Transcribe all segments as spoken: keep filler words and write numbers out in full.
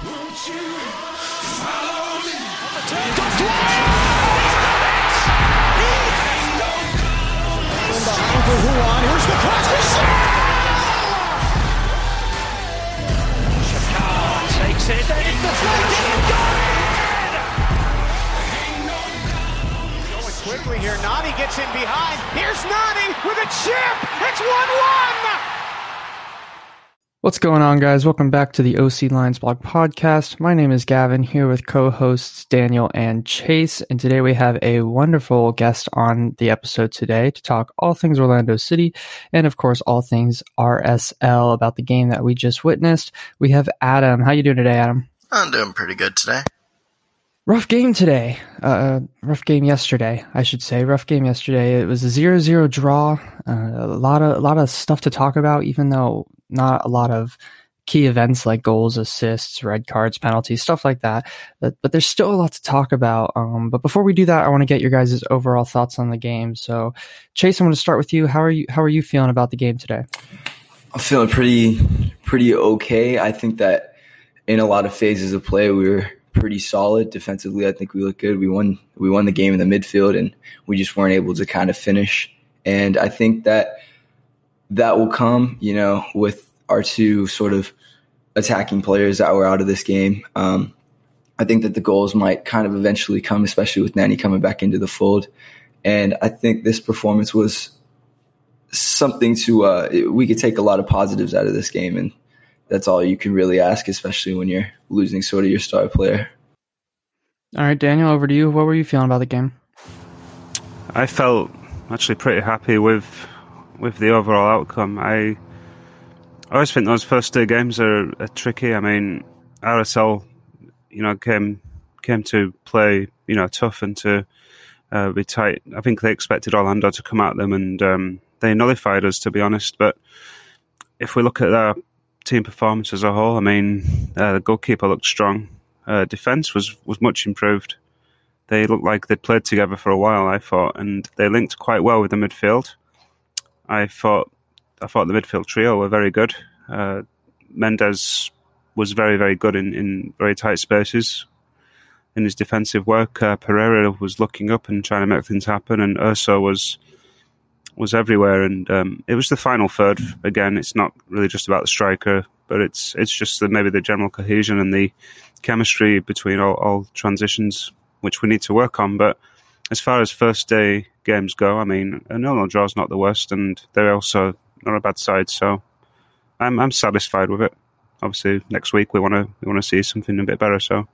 Behind for Huan. Here's the cross for Shakar takes it. And it's the going quickly here. Nani gets in behind. Here's Nani with a chip. It's one one. What's going on, guys? Welcome back to the O C Lions Blog Podcast. My name is Gavin, here with co-hosts Daniel and Chase, and today we have a wonderful guest on the episode today to talk all things Orlando City and, of course, all things R S L about the game that we just witnessed. We have Adam. How you doing today, Adam? I'm doing pretty good today. Rough game today. Uh, rough game yesterday, I should say. Rough game yesterday. It was a zero zero draw. Uh, a lot of a lot of stuff to talk about, even though not a lot of key events like goals, assists, red cards, penalties, stuff like that. But, but there's still a lot to talk about. Um, but before we do that, I want to get your guys' overall thoughts on the game. So, Chase, I'm going to start with you. How are you? How are you feeling about the game today? I'm feeling pretty, pretty okay. I think that in a lot of phases of play, we were pretty solid defensively. I think we looked good. We won. We won the game in the midfield, and we just weren't able to kind of finish. And I think that that will come, you know, with our two sort of attacking players that were out of this game. Um, I think that the goals might kind of eventually come, especially with Nani coming back into the fold. And I think this performance was something to uh, – we could take a lot of positives out of this game, and that's all you can really ask, especially when you're losing sort of your star player. All right, Daniel, over to you. What were you feeling about the game? I felt actually pretty happy with with the overall outcome. I I always think those first two games are, are tricky. I mean, R S L, you know, came came to play, you know, tough and to uh, be tight. I think they expected Orlando to come at them, and um, they nullified us, to be honest. But if we look at their team performance as a whole, I mean, uh, the goalkeeper looked strong. Uh, defense was, was much improved. They looked like they'd played together for a while, I thought, and they linked quite well with the midfield. I thought I thought the midfield trio were very good. Uh, Mendes was very, very good in, in very tight spaces in his defensive work. Uh, Pereira was looking up and trying to make things happen, and Urso was was everywhere. And um, it was the final third. Again, it's not really just about the striker, but it's it's just the, maybe the general cohesion and the chemistry between all, all transitions, which we need to work on. But as far as first day games go, I mean, a nil-nil draw is not the worst, and they're also not a bad side. So I'm I'm satisfied with it. Obviously, next week we want to we want to see something a bit better. So.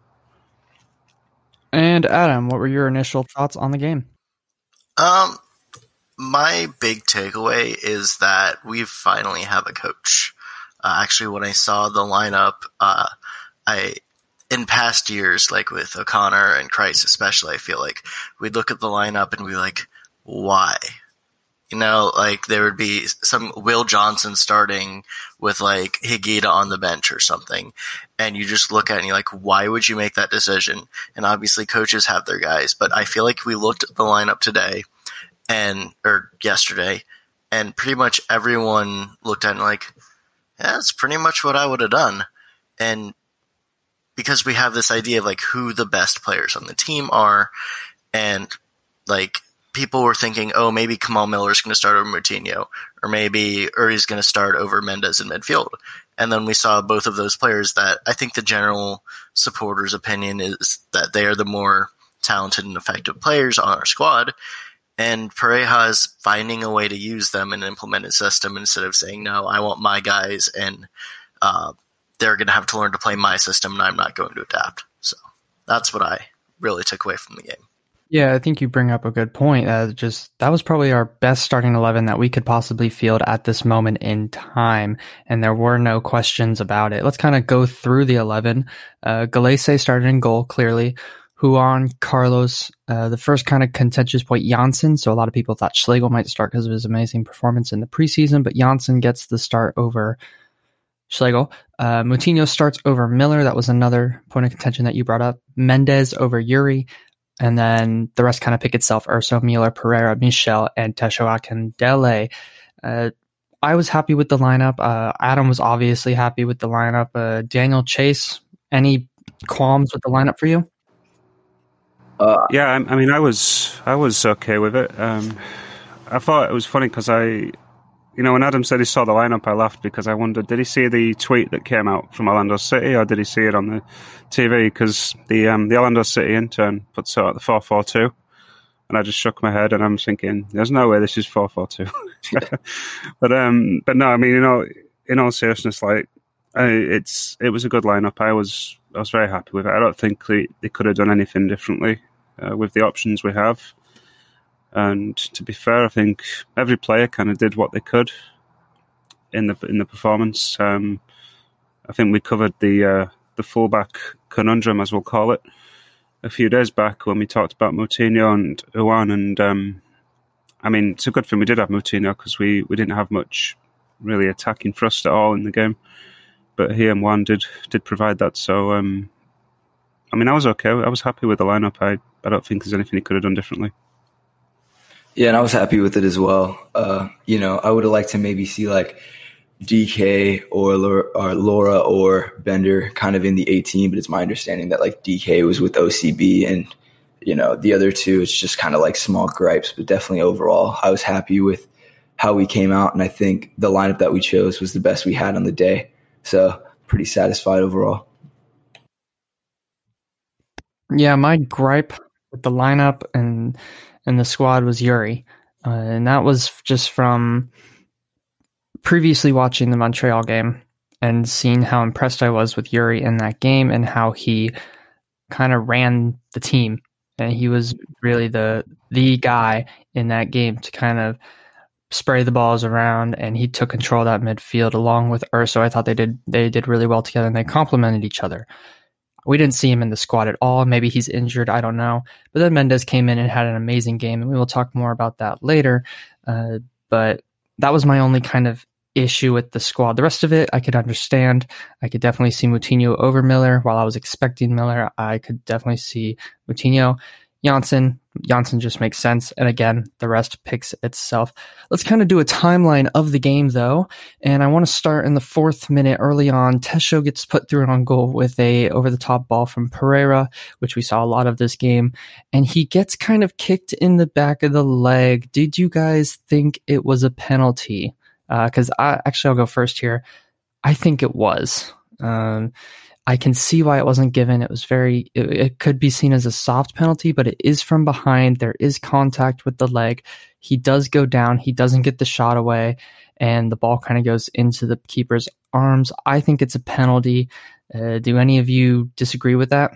And Adam, what were your initial thoughts on the game? Um, my big takeaway is that we finally have a coach. Uh, actually, when I saw the lineup, uh, I. in past years, like with O'Connor and Christ especially, I feel like we'd look at the lineup and be like, why? You know, like there would be some Will Johnson starting with like Higuita on the bench or something. And you just look at it and you're like, why would you make that decision? And obviously coaches have their guys, but I feel like we looked at the lineup today and, or yesterday, and pretty much everyone looked at it and like, yeah, that's pretty much what I would have done. And because we have this idea of like who the best players on the team are, and like people were thinking, oh, maybe Kamal Miller is going to start over Moutinho, or maybe Uri's going to start over Mendes in midfield. And then we saw both of those players that I think the general supporters' opinion is that they are the more talented and effective players on our squad. And Pareja is finding a way to use them and implement his system instead of saying, no, I want my guys, and uh, they're going to have to learn to play my system, and I'm not going to adapt. So that's what I really took away from the game. Yeah, I think you bring up a good point. Uh, just that was probably our best starting eleven that we could possibly field at this moment in time, and there were no questions about it. Let's kind of go through the eleven. Uh, Galese started in goal, clearly. Huan, Carlos, uh, the first kind of contentious point, Janssen. So a lot of people thought Schlegel might start because of his amazing performance in the preseason, but Janssen gets the start over Schlegel. Uh, Moutinho starts over Miller. That was another point of contention that you brought up. Mendes over Uri. And then the rest kind of pick itself. Urso, Mueller, Pereira, Michel, and Tesho Akindele. Uh, I was happy with the lineup. Uh, Adam was obviously happy with the lineup. Uh, Daniel, Chase, Any qualms with the lineup for you? Uh, yeah, I, I mean, I was I was okay with it. Um, I thought it was funny because I, you know, when Adam said he saw the lineup, I laughed because I wondered, did he see the tweet that came out from Orlando City, or did he see it on the T V? Because the um, the Orlando City intern puts out the four four two, and I just shook my head, and I'm thinking, there's no way this is four four two. but um, but no, I mean, you know, in all seriousness, like, I, it's it was a good lineup. I was I was very happy with it. I don't think they, they could have done anything differently uh, with the options we have. And to be fair, I think every player kind of did what they could in the in the performance. Um, I think we covered the uh, the fullback conundrum, as we'll call it, a few days back when we talked about Moutinho and Uwan. And um, I mean, it's a good thing we did have Moutinho because we, we didn't have much really attacking thrust at all in the game. But he and Juan did did provide that. So, um, I mean, I was okay. I was happy with the lineup. I, I don't think there's anything he could have done differently. Yeah, and I was happy with it as well. Uh, you know, I would have liked to maybe see like D K or Laura, or Laura or Bender kind of in the eighteen, but it's my understanding that like D K was with O C B, and you know the other two, it's just kind of like small gripes. But definitely overall, I was happy with how we came out, and I think the lineup that we chose was the best we had on the day. So pretty satisfied overall. Yeah, my gripe with the lineup and and the squad was Yuri. Uh, and that was just from previously watching the Montreal game and seeing how impressed I was with Yuri in that game and how he kind of ran the team. And he was really the the guy in that game to kind of spray the balls around, and he took control of that midfield along with Urso. I thought they did they did really well together, and they complemented each other. We didn't see him in the squad at all. Maybe he's injured. I don't know. But then Mendez came in and had an amazing game, and we will talk more about that later. Uh, but that was my only kind of issue with the squad. The rest of it, I could understand. I could definitely see Moutinho over Miller. While I was expecting Miller, I could definitely see Moutinho. Janssen, Janssen just makes sense. And again, the rest picks itself. Let's kind of do a timeline of the game, though. And I want to start in the fourth minute early on. Tesho gets put through an on goal with a over-the-top ball from Pereira, which we saw a lot of this game. And he gets kind of kicked in the back of the leg. Did you guys think it was a penalty? Because uh, I actually, I'll go first here. I think it was. Um, I can see why it wasn't given. It was very, it, it could be seen as a soft penalty, but it is from behind. There is contact with the leg. He does go down. He doesn't get the shot away, and the ball kind of goes into the keeper's arms. I think it's a penalty. Uh, do any of you disagree with that?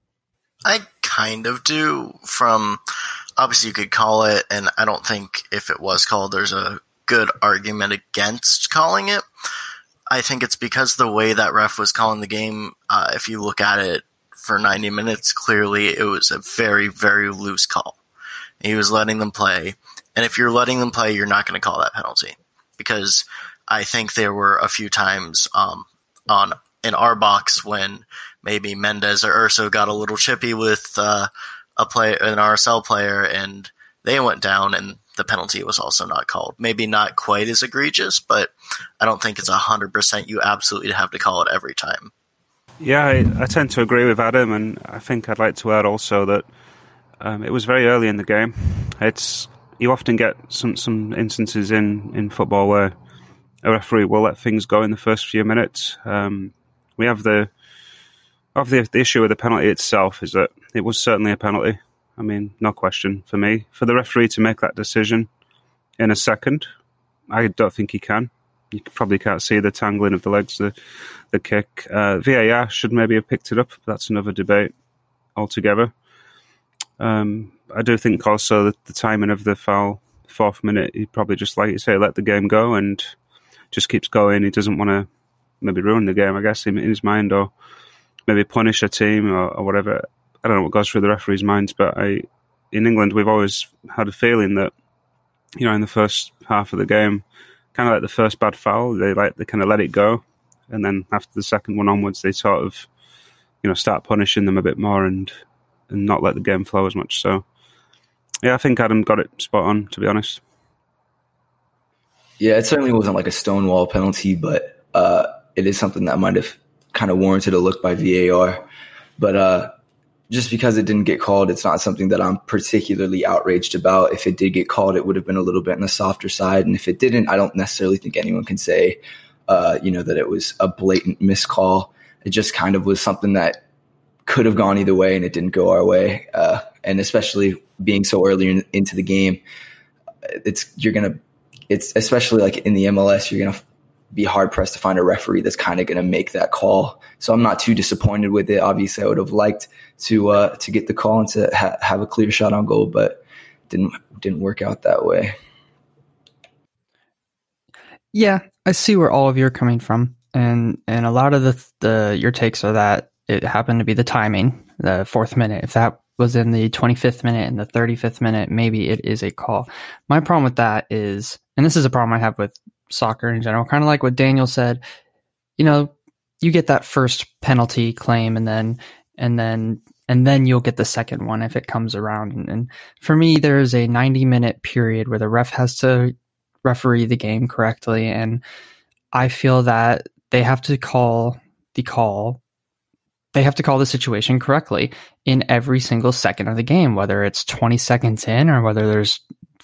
I kind of do. From, obviously you could call it, and I don't think if it was called, there's a good argument against calling it. I think it's because the way that ref was calling the game, uh, if you look at it for ninety minutes, clearly it was a very, very loose call. He was letting them play. And if you're letting them play, you're not going to call that penalty. Because I think there were a few times um, on in our box when maybe Mendez or Urso got a little chippy with uh, a play, an R S L player, and they went down, and the penalty was also not called. Maybe not quite as egregious, but I don't think it's one hundred percent you absolutely have to call it every time. Yeah, I, I tend to agree with Adam, and I think I'd like to add also that um, it was very early in the game. It's you often get some, some instances in, in football where a referee will let things go in the first few minutes. Um, we have the, have the the issue with the penalty itself is that it was certainly a penalty. I mean, no question for me. For the referee to make that decision in a second, I don't think he can. You probably can't see the tangling of the legs, the the kick. Uh, V A R should maybe have picked it up, but that's another debate altogether. Um, I do think also that the timing of the foul, fourth minute, he probably just, like you say, let the game go and just keeps going. He doesn't want to maybe ruin the game, I guess, in, in his mind, or maybe punish a team or, or whatever. I don't know what goes through the referee's minds, but I, in England, we've always had a feeling that, you know, in the first half of the game, kind of like the first bad foul, they like they kind of let it go, and then after the second one onwards, they sort of, you know, start punishing them a bit more and and not let the game flow as much. So, yeah, I think Adam got it spot on, to be honest. Yeah, it certainly wasn't like a stonewall penalty, but uh, it is something that might have kind of warranted a look by V A R. But uh, just because it didn't get called, it's not something that I'm particularly outraged about. If it did get called, it would have been a little bit on the softer side. And if it didn't, I don't necessarily think anyone can say, uh, you know, that it was a blatant miscall. It just kind of was something that could have gone either way, and it didn't go our way. Uh, and especially being so early in, into the game, it's you're gonna, it's especially like in the M L S, you're gonna be hard pressed to find a referee that's kind of gonna make that call. So I'm not too disappointed with it. Obviously, I would have liked to uh, to get the call and to ha- have a clear shot on goal, but didn't didn't work out that way. Yeah, I see where all of you are coming from, and and a lot of the the your takes are that it happened to be the timing, the fourth minute. If that was in the twenty-fifth minute and the thirty-fifth minute, maybe it is a call. My problem with that is, and this is a problem I have with soccer in general, kind of like what Daniel said, you know, you get that first penalty claim and then, and then, and then you'll get the second one if it comes around. And, and for me, there's a ninety minute period where the ref has to referee the game correctly. And I feel that they have to call the call They have to call the situation correctly in every single second of the game, whether it's twenty seconds in or whether there's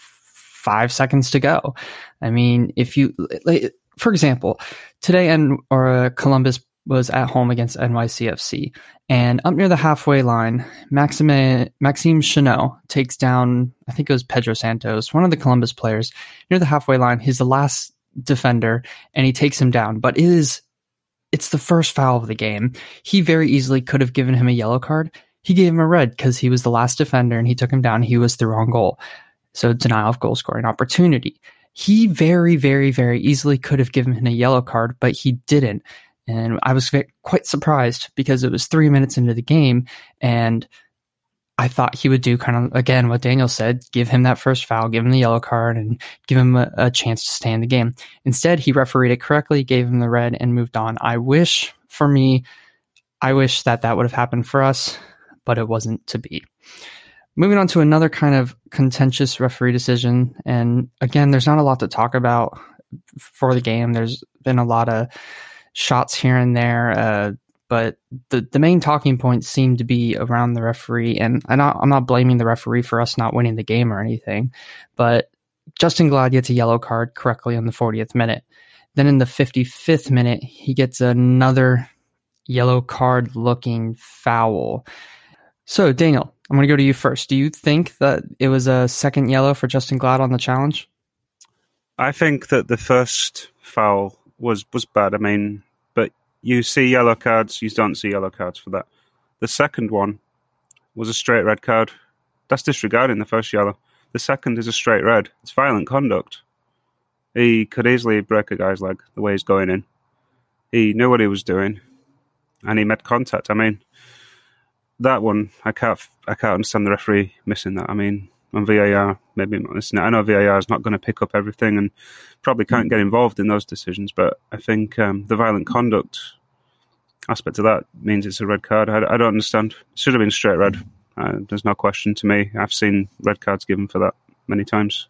five seconds to go. I mean, if you, like, for example, today and or uh, Columbus was at home against N Y C F C, and up near the halfway line, Maxime Maxime Chanot takes down, I think it was Pedro Santos, one of the Columbus players, near the halfway line. He's the last defender, and he takes him down. But it is It's the first foul of the game. He very easily could have given him a yellow card. He gave him a red because he was the last defender and he took him down. He was through on goal. So denial of goal scoring opportunity. He very, very, very easily could have given him a yellow card, but he didn't. And I was quite surprised because it was three minutes into the game, and I thought he would do kind of, again, what Daniel said, give him that first foul, give him the yellow card, and give him a, a chance to stay in the game. Instead, he refereed it correctly, gave him the red, and moved on. I wish, for me, I wish that that would have happened for us, but it wasn't to be. Moving on to another kind of contentious referee decision, and again, there's not a lot to talk about for the game. There's been a lot of shots here and there, uh, but the, the main talking points seem to be around the referee, and I'm not, I'm not blaming the referee for us not winning the game or anything, but Justen Glad gets a yellow card correctly in the fortieth minute. Then in the fifty-fifth minute, he gets another yellow card looking foul. So, Daniel, I'm going to go to you first. Do you think that it was a second yellow for Justen Glad on the challenge? I think that the first foul was, was bad. I mean, but you see yellow cards, you don't see yellow cards for that. The second one was a straight red card. That's disregarding the first yellow. The second is a straight red. It's violent conduct. He could easily break a guy's leg the way he's going in. He knew what he was doing, and he made contact. I mean, that one, I can't I can't understand the referee missing that. I mean, on V A R, maybe not listening. I know V A R is not going to pick up everything and probably can't get involved in those decisions, but I think um, the violent conduct aspect of that means it's a red card. I, I don't understand. It should have been straight red. Uh, there's no question to me. I've seen red cards given for that many times.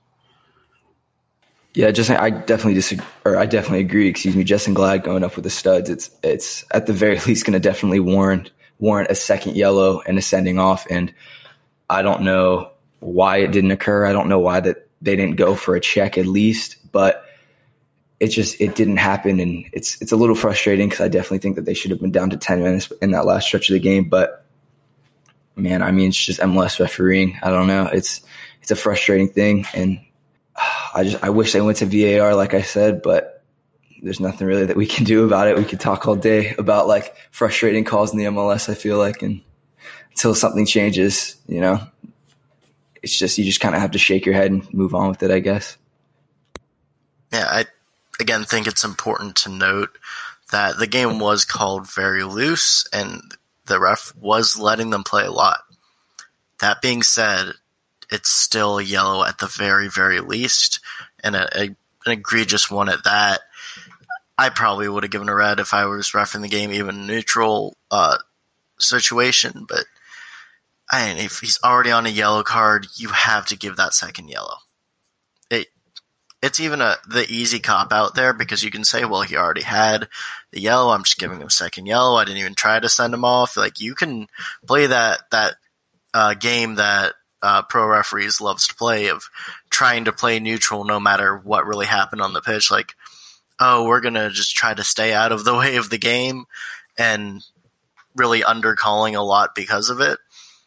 Yeah, just I definitely disagree, or I definitely agree. Excuse me, Justen Glad going up with the studs. It's it's at the very least going to definitely warrant warrant a second yellow and a sending off. And I don't know why it didn't occur. I don't know why that they didn't go for a check at least, but it just it didn't happen, and it's it's a little frustrating because I definitely think that they should have been down to ten minutes in that last stretch of the game. But man, I mean, it's just M L S refereeing. I don't know. It's it's a frustrating thing, and I just I wish they went to V A R, like I said, but there's nothing really that we can do about it. We could talk all day about like frustrating calls in the M L S, I feel like, and until something changes, you know, it's just you just kind of have to shake your head and move on with it, I guess. Yeah, I again think it's important to note that the game was called very loose and the ref was letting them play a lot. That being said, it's still yellow at the very, very least, and a, a, an egregious one at that. I probably would have given a red if I was reffing the game, even neutral uh, situation. But I mean, if he's already on a yellow card, you have to give that second yellow. It it's even a the easy cop out there because you can say, well, he already had the yellow. I'm just giving him second yellow. I didn't even try to send him off. Like, you can play that that uh, game that uh, pro referees loves to play of trying to play neutral no matter what really happened on the pitch. Like, oh, we're gonna just try to stay out of the way of the game, and really undercalling a lot because of it.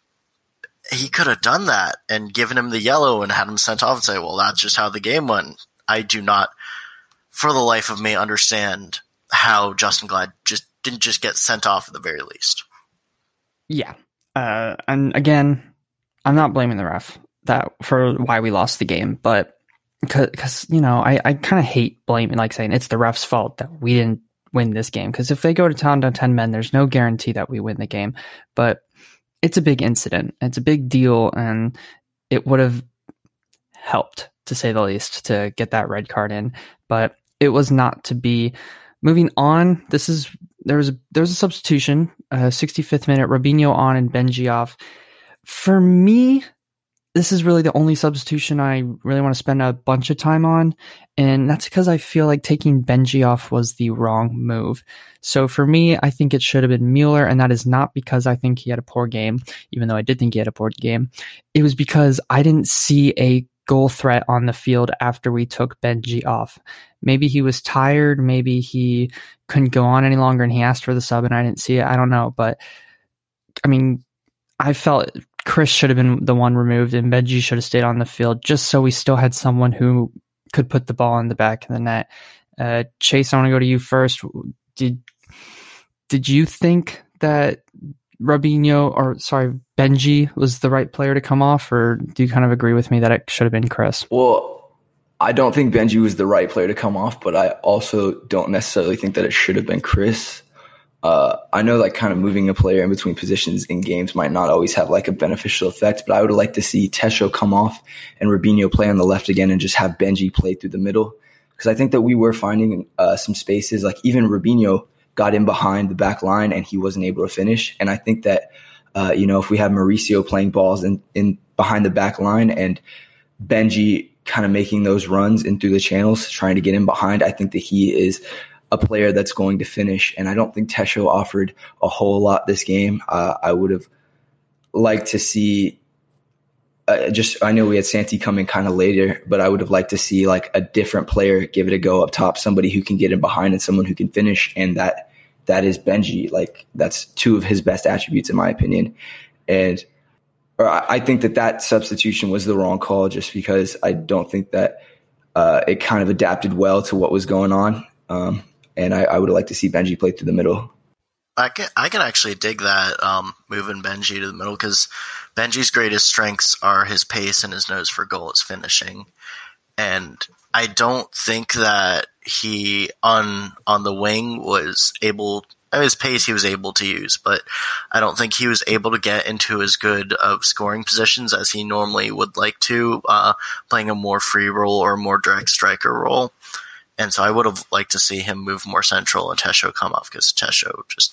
He could have done that and given him the yellow and had him sent off and say, well, that's just how the game went. I do not, for the life of me, understand how Justin Glad just didn't just get sent off at the very least. Yeah. Uh, and again, I'm not blaming the ref that for why we lost the game, but because, you know, I, I kind of hate blaming, like saying it's the ref's fault that we didn't win this game. Because if they go to town down ten men, there's no guarantee that we win the game. But it's a big incident. It's a big deal, and it would have helped, to say the least, to get that red card in. But it was not to be. Moving on, this is there was a, there was a substitution, uh, sixty-fifth minute, Robinho on and Benji off. For me, this is really the only substitution I really want to spend a bunch of time on, and that's because I feel like taking Benji off was the wrong move. So for me, I think it should have been Mueller, and that is not because I think he had a poor game, even though I did think he had a poor game. It was because I didn't see a goal threat on the field after we took Benji off. Maybe he was tired, maybe he couldn't go on any longer and he asked for the sub and I didn't see it. I don't know, but I mean, I felt Chris should have been the one removed and Benji should have stayed on the field just so we still had someone who could put the ball in the back of the net. Uh, Chase, I want to go to you first. Did did you think that Robinho, or sorry, Benji was the right player to come off, or do you kind of agree with me that it should have been Chris? Well, I don't think Benji was the right player to come off, but I also don't necessarily think that it should have been Chris. Uh, I know like kind of moving a player in between positions in games might not always have like a beneficial effect, but I would like to see Tesho come off and Robinho play on the left again and just have Benji play through the middle. Because I think that we were finding uh, some spaces, like even Robinho got in behind the back line and he wasn't able to finish. And I think that, uh, you know, if we have Mauricio playing balls in, in behind the back line and Benji kind of making those runs in through the channels, trying to get in behind, I think that he is a player that's going to finish. And I don't think Tesho offered a whole lot this game. Uh, I would have liked to see uh, just, I know we had Santi coming kind of later, but I would have liked to see like a different player give it a go up top, somebody who can get in behind and someone who can finish. And that, that is Benji. Like that's two of his best attributes in my opinion. And or I think that that substitution was the wrong call just because I don't think that uh, it kind of adapted well to what was going on. Um, and I, I would like to see Benji play through the middle. I can I can actually dig that, um, moving Benji to the middle, because Benji's greatest strengths are his pace and his nose for goal, his finishing. And I don't think that he on on the wing was able his pace he was able to use, but I don't think he was able to get into as good of scoring positions as he normally would like to, uh, playing a more free role or more direct striker role. And so I would have liked to see him move more central and Tesho come off, because Tesho just,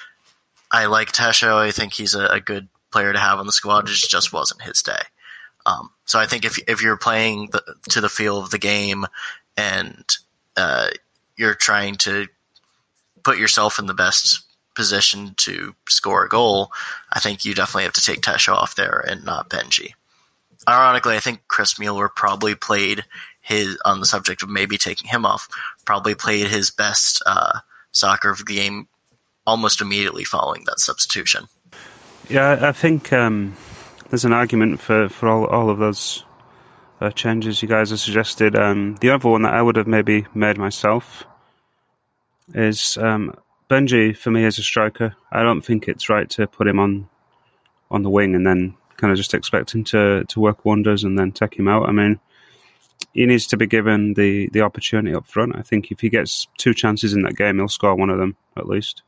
I like Tesho. I think he's a, a good player to have on the squad. It just wasn't his day. Um, so I think if if you're playing the, to the feel of the game and uh, you're trying to put yourself in the best position to score a goal, I think you definitely have to take Tesho off there and not Benji. Ironically, I think Chris Mueller probably played his, on the subject of maybe taking him off, probably played his best uh, soccer of the game almost immediately following that substitution. Yeah, I think um, there's an argument for, for all, all of those uh, changes you guys have suggested. Um, the other one that I would have maybe made myself is um, Benji, for me, as a striker. I don't think it's right to put him on on the wing and then kind of just expect him to, to work wonders and then take him out. I mean, he needs to be given the, the opportunity up front. I think if he gets two chances in that game, he'll score one of them, at least.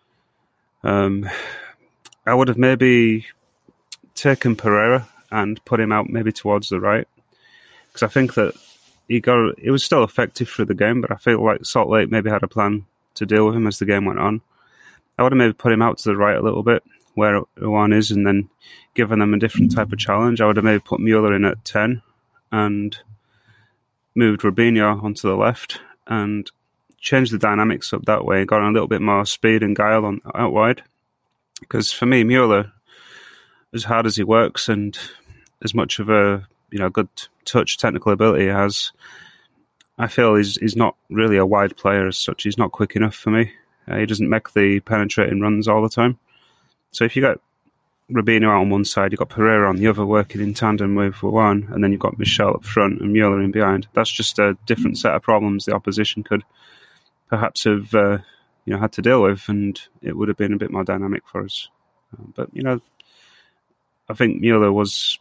Um, I would have maybe taken Pereira and put him out maybe towards the right, because I think that he got it was still effective through the game, but I feel like Salt Lake maybe had a plan to deal with him as the game went on. I would have maybe put him out to the right a little bit, where Uwan is, and then given them a different type of challenge. I would have maybe put Mueller in at ten and moved Robinho onto the left and changed the dynamics up that way, got a little bit more speed and guile on out wide. Because for me, Mueller, as hard as he works and as much of a you know good touch technical ability he has, I feel he's he's not really a wide player as such. He's not quick enough for me. Uh, he doesn't make the penetrating runs all the time. So if you got Robinho out on one side, you've got Pereira on the other working in tandem with Juan, and then you've got Michel up front and Mueller in behind. That's just a different set of problems the opposition could perhaps have uh, you know had to deal with, and it would have been a bit more dynamic for us. Uh, but you know, I think Mueller was,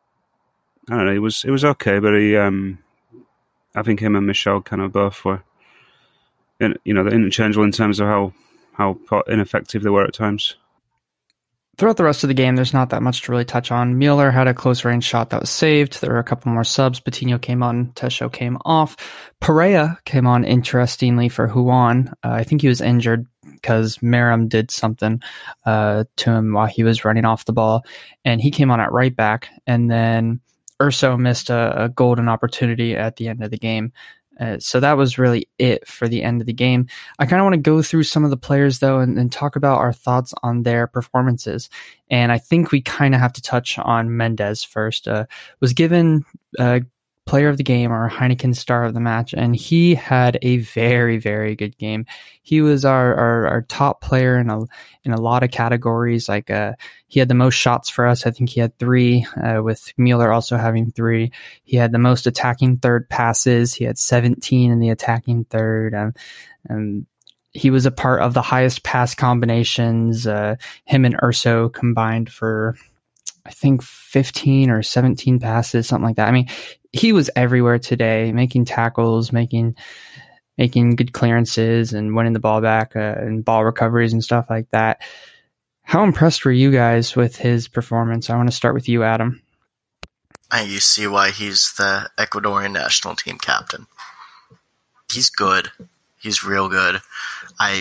I don't know, he was it was okay, but he, um, I think him and Michel kind of both were, you know, they're interchangeable in terms of how how ineffective they were at times. Throughout the rest of the game, there's not that much to really touch on. Mueller had a close-range shot that was saved. There were a couple more subs. Patino came on. Tesho came off. Pereira came on, interestingly, for Juan. Uh, I think he was injured because Merrim did something uh, to him while he was running off the ball. And he came on at right back. And then Urso missed a, a golden opportunity at the end of the game. Uh, so that was really it for the end of the game. I kind of want to go through some of the players, though, and, and talk about our thoughts on their performances. And I think we kind of have to touch on Mendes first. Uh, was given uh, player of the game or Heineken star of the match, and he had a very, very good game. He was our, our, our top player in a in a lot of categories. Like uh, he had the most shots for us. I think he had three, uh, with Mueller also having three. He had the most attacking third passes. He had seventeen in the attacking third. Um, and he was a part of the highest pass combinations. Uh, him and Urso combined for, I think, fifteen or seventeen passes, something like that. I mean, he was everywhere today, making tackles, making making good clearances, and winning the ball back, uh, and ball recoveries and stuff like that. How impressed were you guys with his performance? I want to start with you, Adam. I you see why he's the Ecuadorian national team captain. He's good. He's real good. I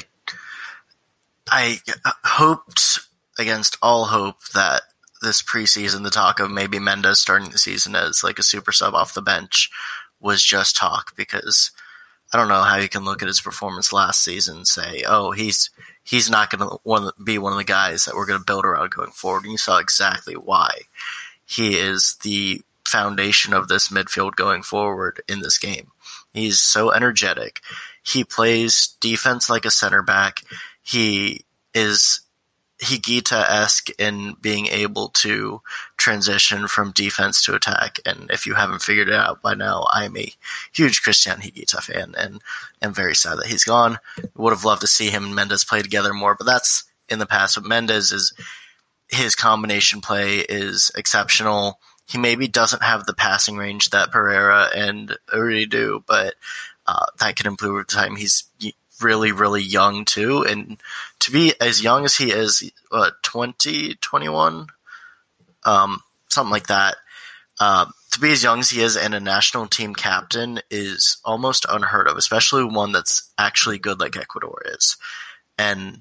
I hoped against all hope that this preseason, the talk of maybe Mendes starting the season as like a super sub off the bench was just talk, because I don't know how you can look at his performance last season and say, oh, he's he's not going to be one of the guys that we're going to build around going forward. And you saw exactly why. He is the foundation of this midfield going forward in this game. He's so energetic. He plays defense like a center back. He is Higuita-esque in being able to transition from defense to attack. And if you haven't figured it out by now, I'm a huge Christian Higuita fan, and am very sad that he's gone. Would have loved to see him and Mendes play together more, but that's in the past. But Mendes, is his combination play is exceptional. He maybe doesn't have the passing range that Pereira and Uri do, but uh, that can improve with time. He's really, really young too, and to be as young as he is, what, twenty, twenty-one, um, something like that, uh, to be as young as he is and a national team captain is almost unheard of, especially one that's actually good like Ecuador is. And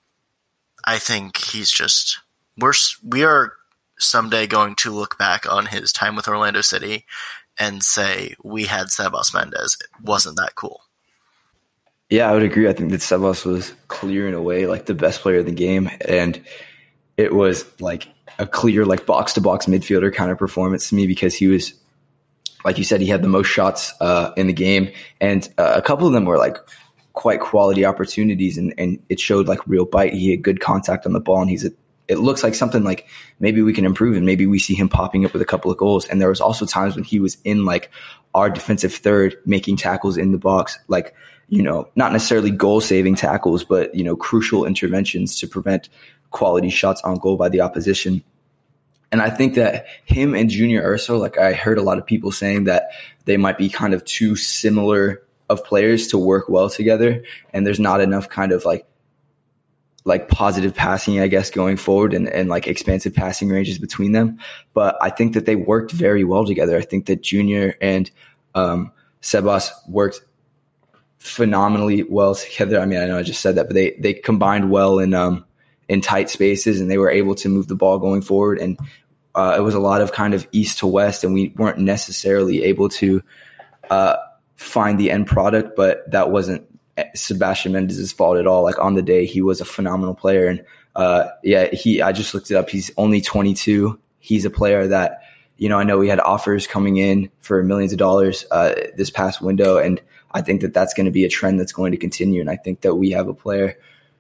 I think he's just, we're, we are someday going to look back on his time with Orlando City and say, we had Sebas Mendes. It wasn't that cool. Yeah, I would agree. I think that Sebas was clear in a way like the best player of the game, and it was like a clear like box to box midfielder kind of performance to me, because he was, like you said, he had the most shots uh, in the game, and uh, a couple of them were like quite quality opportunities, and, and it showed like real bite. He had good contact on the ball, and he's a, it looks like something like maybe we can improve, and maybe we see him popping up with a couple of goals. And there was also times when he was in like our defensive third, making tackles in the box, like, you know, not necessarily goal-saving tackles, but, you know, crucial interventions to prevent quality shots on goal by the opposition. And I think that him and Junior Urso, like I heard a lot of people saying that they might be kind of too similar of players to work well together, and there's not enough kind of like like positive passing, I guess, going forward, and, and like expansive passing ranges between them. But I think that they worked very well together. I think that Junior and um, Sebas worked phenomenally well together. I mean, I know I just said that, but they, they combined well in, um, in tight spaces, and they were able to move the ball going forward. And, uh, it was a lot of kind of east to west, and we weren't necessarily able to, uh, find the end product, but that wasn't Sebastian Mendez's fault at all. Like on the day, he was a phenomenal player. And uh, yeah, he, I just looked it up. He's only twenty-two. He's a player that, you know, I know we had offers coming in for millions of dollars uh, this past window. And I think that that's going to be a trend that's going to continue. And I think that we have a player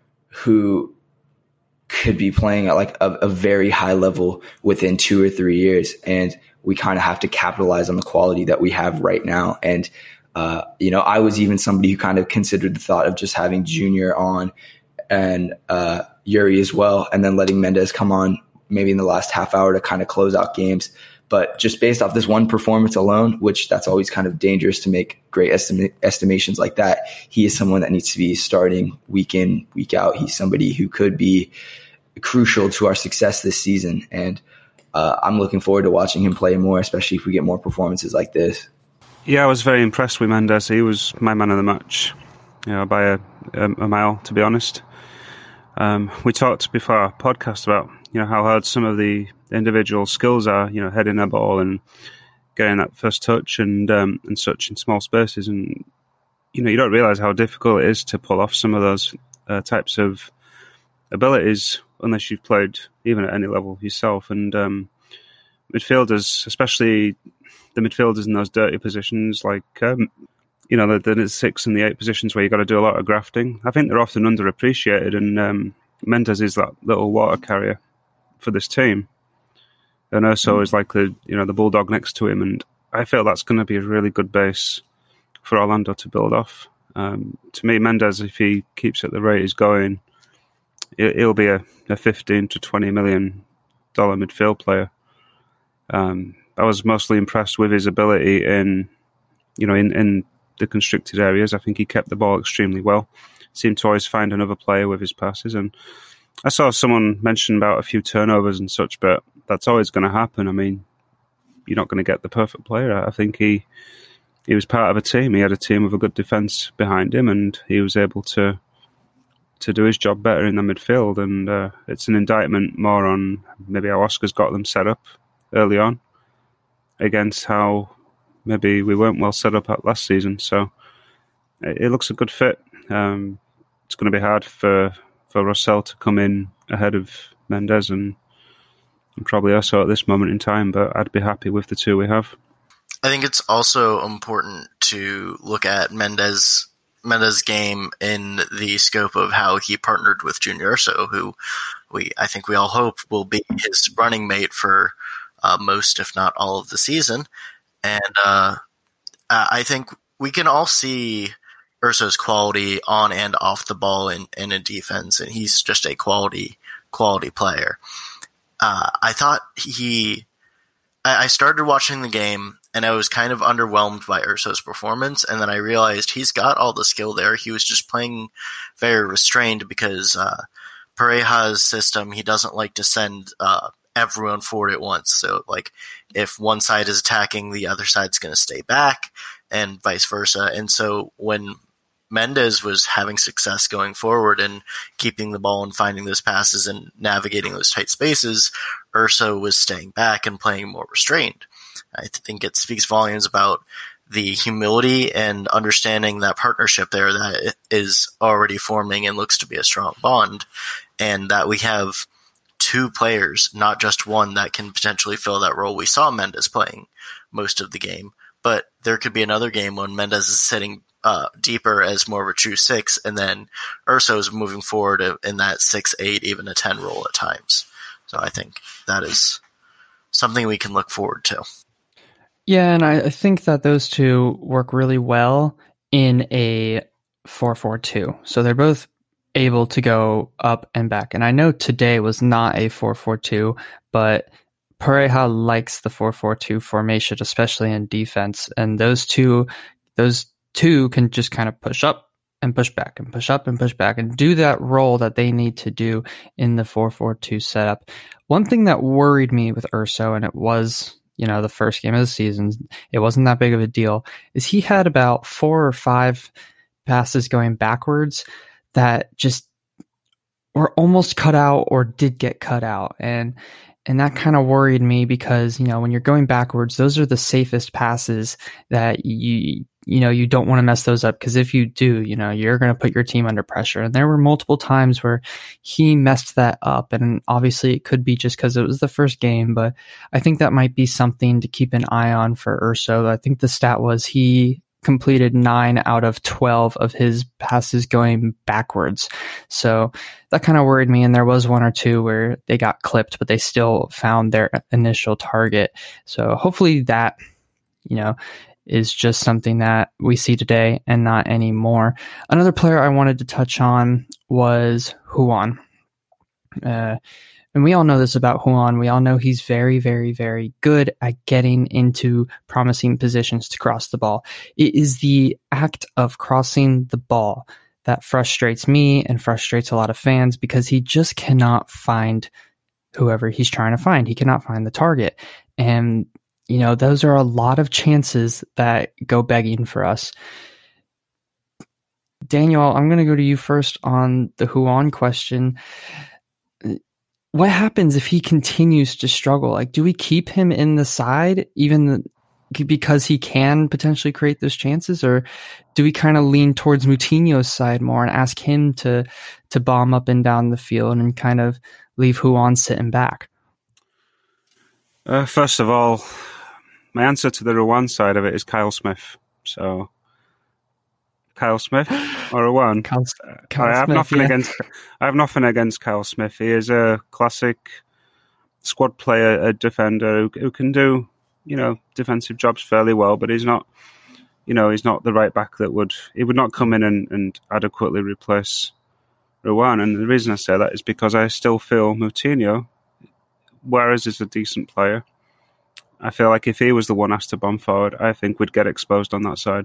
who could be playing at like a, a very high level within two or three years. And we kind of have to capitalize on the quality that we have right now. And, uh, you know, I was even somebody who kind of considered the thought of just having Junior on and uh, Yuri as well, and then letting Mendez come on maybe in the last half hour to kind of close out games. But just based off this one performance alone, which that's always kind of dangerous to make great estima- estimations like that, he is someone that needs to be starting week in, week out. He's somebody who could be crucial to our success this season. And uh, I'm looking forward to watching him play more, especially if we get more performances like this. Yeah, I was very impressed with Mendez. He was my man of the match, you know, by a, a, a mile, to be honest. Um, we talked before our podcast about, you know, how hard some of the individual skills are, you know, heading a ball and getting that first touch and um, and such in small spaces. And, you know, you don't realise how difficult it is to pull off some of those uh, types of abilities unless you've played even at any level yourself. And um, midfielders, especially the midfielders in those dirty positions, like, um, you know, the, the six and the eight positions where you've got to do a lot of grafting, I think they're often underappreciated. And um, Mendez is that little water carrier for this team. And Urso is like the, you know, the bulldog next to him. And I feel that's going to be a really good base for Orlando to build off. Um, to me, Mendez, if he keeps at the rate he's going, he'll be a, a fifteen to twenty million dollar midfield player. Um, I was mostly impressed with his ability in, you know, in, in the constricted areas. I think he kept the ball extremely well. Seemed to always find another player with his passes. And I saw someone mention about a few turnovers and such, but that's always going to happen. I mean, you're not going to get the perfect player. I think he he was part of a team. He had a team with a good defence behind him, and he was able to to do his job better in the midfield. And uh, it's an indictment more on maybe how Oscar's got them set up early on against how maybe we weren't well set up at last season. So it, it looks a good fit. Um, it's going to be hard for, for Russell to come in ahead of Mendez and, and probably also at this moment in time, but I'd be happy with the two we have. I think it's also important to look at Mendez Mendez's game in the scope of how he partnered with Junior Urso, who we I think we all hope will be his running mate for uh, most, if not all, of the season. And uh, I think we can all see Urso's quality on and off the ball in, in a defense, and he's just a quality quality player. Uh, I thought he – I started watching the game, and I was kind of underwhelmed by Urso's performance, and then I realized he's got all the skill there. He was just playing very restrained because uh, Pareja's system, he doesn't like to send uh, everyone forward at once. So, like, if one side is attacking, the other side's going to stay back, and vice versa. And so when Mendez was having success going forward and keeping the ball and finding those passes and navigating those tight spaces, Urso was staying back and playing more restrained. I think it speaks volumes about the humility and understanding that partnership there that is already forming and looks to be a strong bond, and that we have two players, not just one, that can potentially fill that role. We saw Mendez playing most of the game, but there could be another game when Mendez is sitting uh, deeper as more of a true six, and then Urso is moving forward in that six, eight, even a ten role at times. So I think that is something we can look forward to. Yeah, and I think that those two work really well in a four four two. So they're both able to go up and back. And I know today was not a four four two, but Pareja likes the four four two formation, especially in defense. And those two, those two can just kind of push up and push back and push up and push back and do that role that they need to do in the four four two setup. One thing that worried me with Urso, and it was, you know, the first game of the season, it wasn't that big of a deal, is he had about four or five passes going backwards that just were almost cut out or did get cut out. And And that kind of worried me because, you know, when you're going backwards, those are the safest passes that you, you know, you don't want to mess those up. Because if you do, you know, you're going to put your team under pressure. And there were multiple times where he messed that up. And obviously it could be just because it was the first game. But I think that might be something to keep an eye on for Urso. I think the stat was he completed nine out of twelve of his passes going backwards. So that kind of worried me. And there was one or two where they got clipped, but they still found their initial target. So hopefully that, you know, is just something that we see today and not anymore. Another player I wanted to touch on was Ruan. Uh, And we all know this about Ruan. We all know he's very, very, very good at getting into promising positions to cross the ball. It is the act of crossing the ball that frustrates me and frustrates a lot of fans because he just cannot find whoever he's trying to find. He cannot find the target. And, you know, those are a lot of chances that go begging for us. Daniel, I'm going to go to you first on the Ruan question. What happens if he continues to struggle? Like, do we keep him in the side even because he can potentially create those chances, or do we kind of lean towards Moutinho's side more and ask him to to bomb up and down the field and kind of leave Ruan sitting back? Uh, first of all, my answer to the Ruan side of it is Kyle Smith. So, Kyle Smith or Ruan? Kyle, Kyle I have Smith, nothing yeah. against. I have nothing against Kyle Smith. He is a classic squad player, a defender who, who can do, you know, defensive jobs fairly well. But he's not, you know, he's not the right back that would. He would not come in and, and adequately replace Ruan. And the reason I say that is because I still feel Moutinho, whereas he's a decent player, I feel like if he was the one asked to bomb forward, I think we'd get exposed on that side.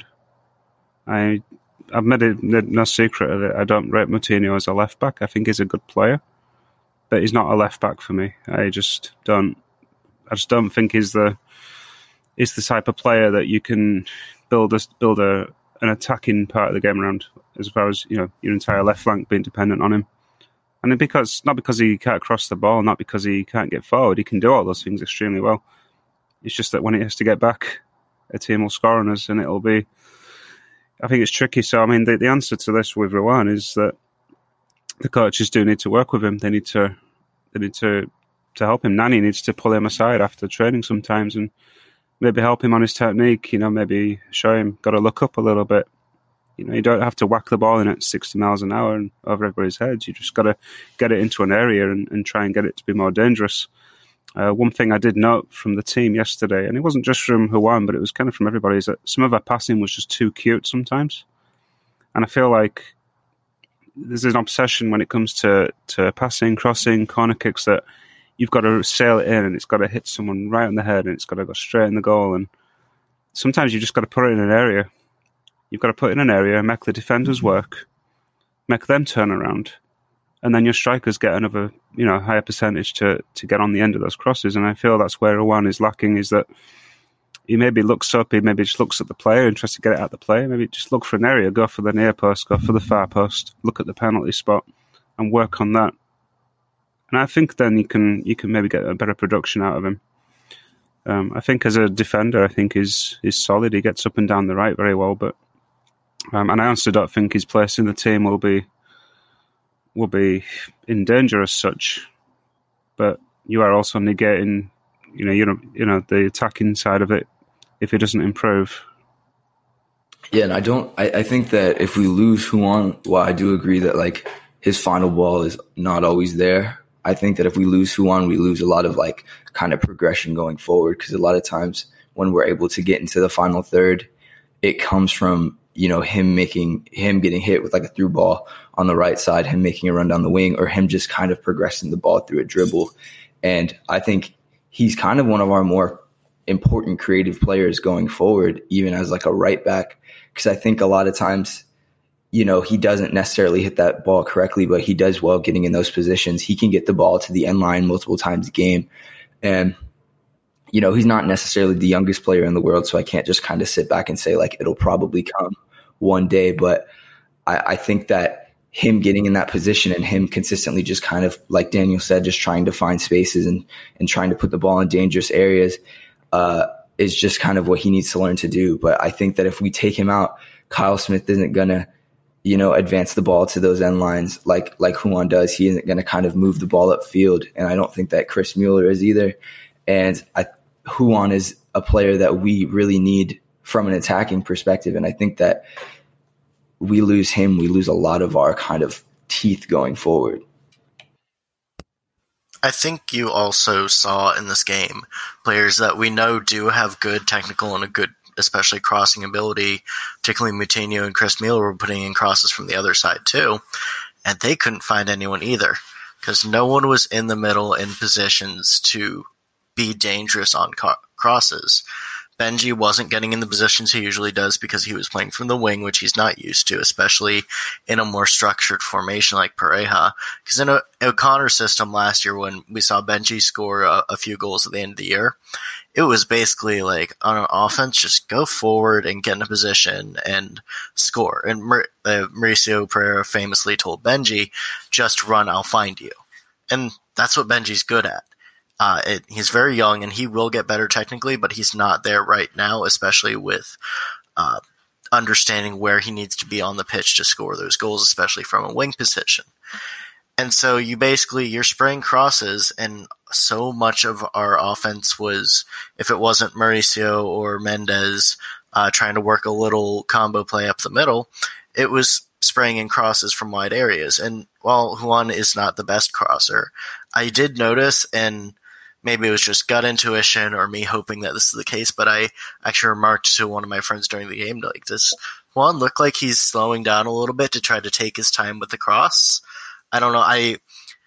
I, I've made it no secret of it. I don't rate Moutinho as a left back. I think he's a good player, but he's not a left back for me. I just don't. I just don't think he's the he's the type of player that you can build a build a an attacking part of the game around. As far as, you know, your entire left flank being dependent on him, and then because not because he can't cross the ball, not because he can't get forward, he can do all those things extremely well. It's just that when he has to get back, a team will score on us, and it'll be. I think it's tricky. So, I mean, the, the answer to this with Ruan is that the coaches do need to work with him. They need to, they need to, to help him. Nani needs to pull him aside after training sometimes and maybe help him on his technique. You know, maybe show him got to look up a little bit. You know, you don't have to whack the ball in at sixty miles an hour and over everybody's heads. You just got to get it into an area and, and try and get it to be more dangerous. Uh, one thing I did note from the team yesterday, and it wasn't just from Ruan, but it was kind of from everybody, is that some of our passing was just too cute sometimes. And I feel like there's an obsession when it comes to, to passing, crossing, corner kicks, that you've got to sail it in and it's got to hit someone right on the head and it's got to go straight in the goal. And sometimes you just got to put it in an area. You've got to put it in an area, make the defenders work, make them turn around. And then your strikers get another, you know, higher percentage to, to get on the end of those crosses. And I feel that's where Ruan is lacking, is that he maybe looks up, he maybe just looks at the player and tries to get it at the player. Maybe just look for an area, go for the near post, go for the far post, look at the penalty spot and work on that. And I think then you can you can maybe get a better production out of him. Um, I think as a defender, I think he's, he's solid. He gets up and down the right very well. But um, and I honestly don't think his place in the team will be will be in danger as such, but you are also negating, you know, you know, you know, the attacking side of it if it doesn't improve. Yeah, and I don't. I, I think that if we lose Ruan, well, I do agree that like his final ball is not always there. I think that if we lose Ruan, we lose a lot of like kind of progression going forward, because a lot of times when we're able to get into the final third, it comes from, you know, him making him getting hit with like a through ball on the right side, him making a run down the wing, or him just kind of progressing the ball through a dribble. And I think he's kind of one of our more important creative players going forward, even as like a right back, because I think a lot of times, you know, he doesn't necessarily hit that ball correctly, but he does well getting in those positions. He can get the ball to the end line multiple times a game. And, you know, he's not necessarily the youngest player in the world, so I can't just kind of sit back and say like it'll probably come one day. But I, I think that him getting in that position and him consistently just kind of, like Daniel said, just trying to find spaces and, and trying to put the ball in dangerous areas uh, is just kind of what he needs to learn to do. But I think that if we take him out, Kyle Smith isn't going to, you know, advance the ball to those end lines like like Ruan does. He isn't going to kind of move the ball upfield. And I don't think that Chris Mueller is either. And I, Ruan is a player that we really need from an attacking perspective. And I think that we lose him, we lose a lot of our kind of teeth going forward. I think you also saw in this game players that we know do have good technical and a good, especially crossing ability, particularly Moutinho and Chris Mueller were putting in crosses from the other side too, and they couldn't find anyone either because no one was in the middle in positions to be dangerous on co- crosses. Benji wasn't getting in the positions he usually does because he was playing from the wing, which he's not used to, especially in a more structured formation like Pareja. Because in a O'Connor system last year when we saw Benji score a, a few goals at the end of the year, it was basically like on an offense, just go forward and get in a position and score. And Mar- uh, Mauricio Pereira famously told Benji, just run, I'll find you. And that's what Benji's good at. Uh, it, he's very young and he will get better technically, but he's not there right now, especially with uh, understanding where he needs to be on the pitch to score those goals, especially from a wing position. And so you basically, you're spraying crosses, and so much of our offense was, if it wasn't Mauricio or Mendez uh, trying to work a little combo play up the middle, it was spraying in crosses from wide areas. And while Ruan is not the best crosser, I did notice, and maybe it was just gut intuition or me hoping that this is the case, but I actually remarked to one of my friends during the game, like, does Ruan look like he's slowing down a little bit to try to take his time with the cross? I don't know. I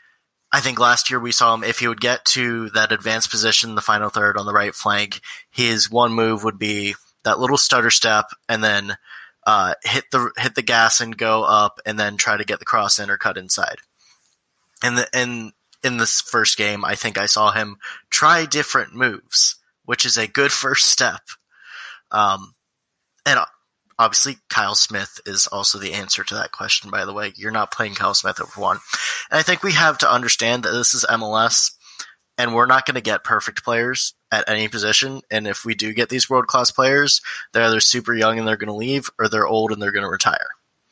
I think last year we saw him, if he would get to that advanced position, the final third on the right flank, his one move would be that little stutter step and then uh, hit the hit the gas and go up and then try to get the cross in or cut inside. And the and in this first game, I think I saw him try different moves, which is a good first step. Um, and obviously, Kyle Smith is also the answer to that question, by the way. You're not playing Kyle Smith over one. And I think we have to understand that this is M L S, and we're not going to get perfect players at any position. And if we do get these world-class players, they're either super young and they're going to leave, or they're old and they're going to retire.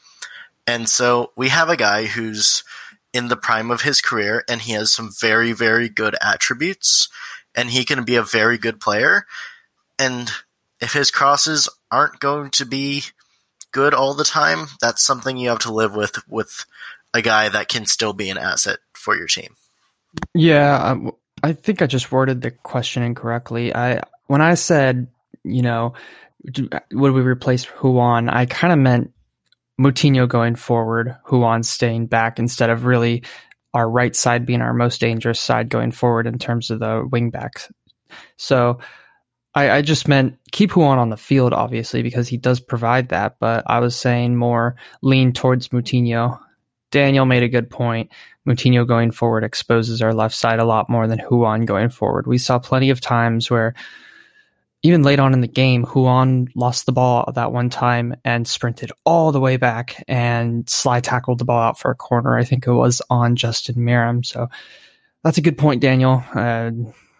And so we have a guy who's in the prime of his career, and he has some very, very good attributes, and he can be a very good player. And if his crosses aren't going to be good all the time, that's something you have to live with, with a guy that can still be an asset for your team. Yeah, um, I think I just worded the question incorrectly. I when I said, you know, do, would we replace Ruan, I kind of meant Moutinho going forward, Ruan staying back, instead of really our right side being our most dangerous side going forward in terms of the wing backs. So I, I just meant keep Ruan on the field, obviously, because he does provide that, but I was saying more lean towards Moutinho. Daniel made a good point. Moutinho going forward exposes our left side a lot more than Ruan going forward. We saw plenty of times where even late on in the game, Ruan lost the ball that one time and sprinted all the way back and slide tackled the ball out for a corner. I think it was on Justin Meram. So that's a good point, Daniel. Uh,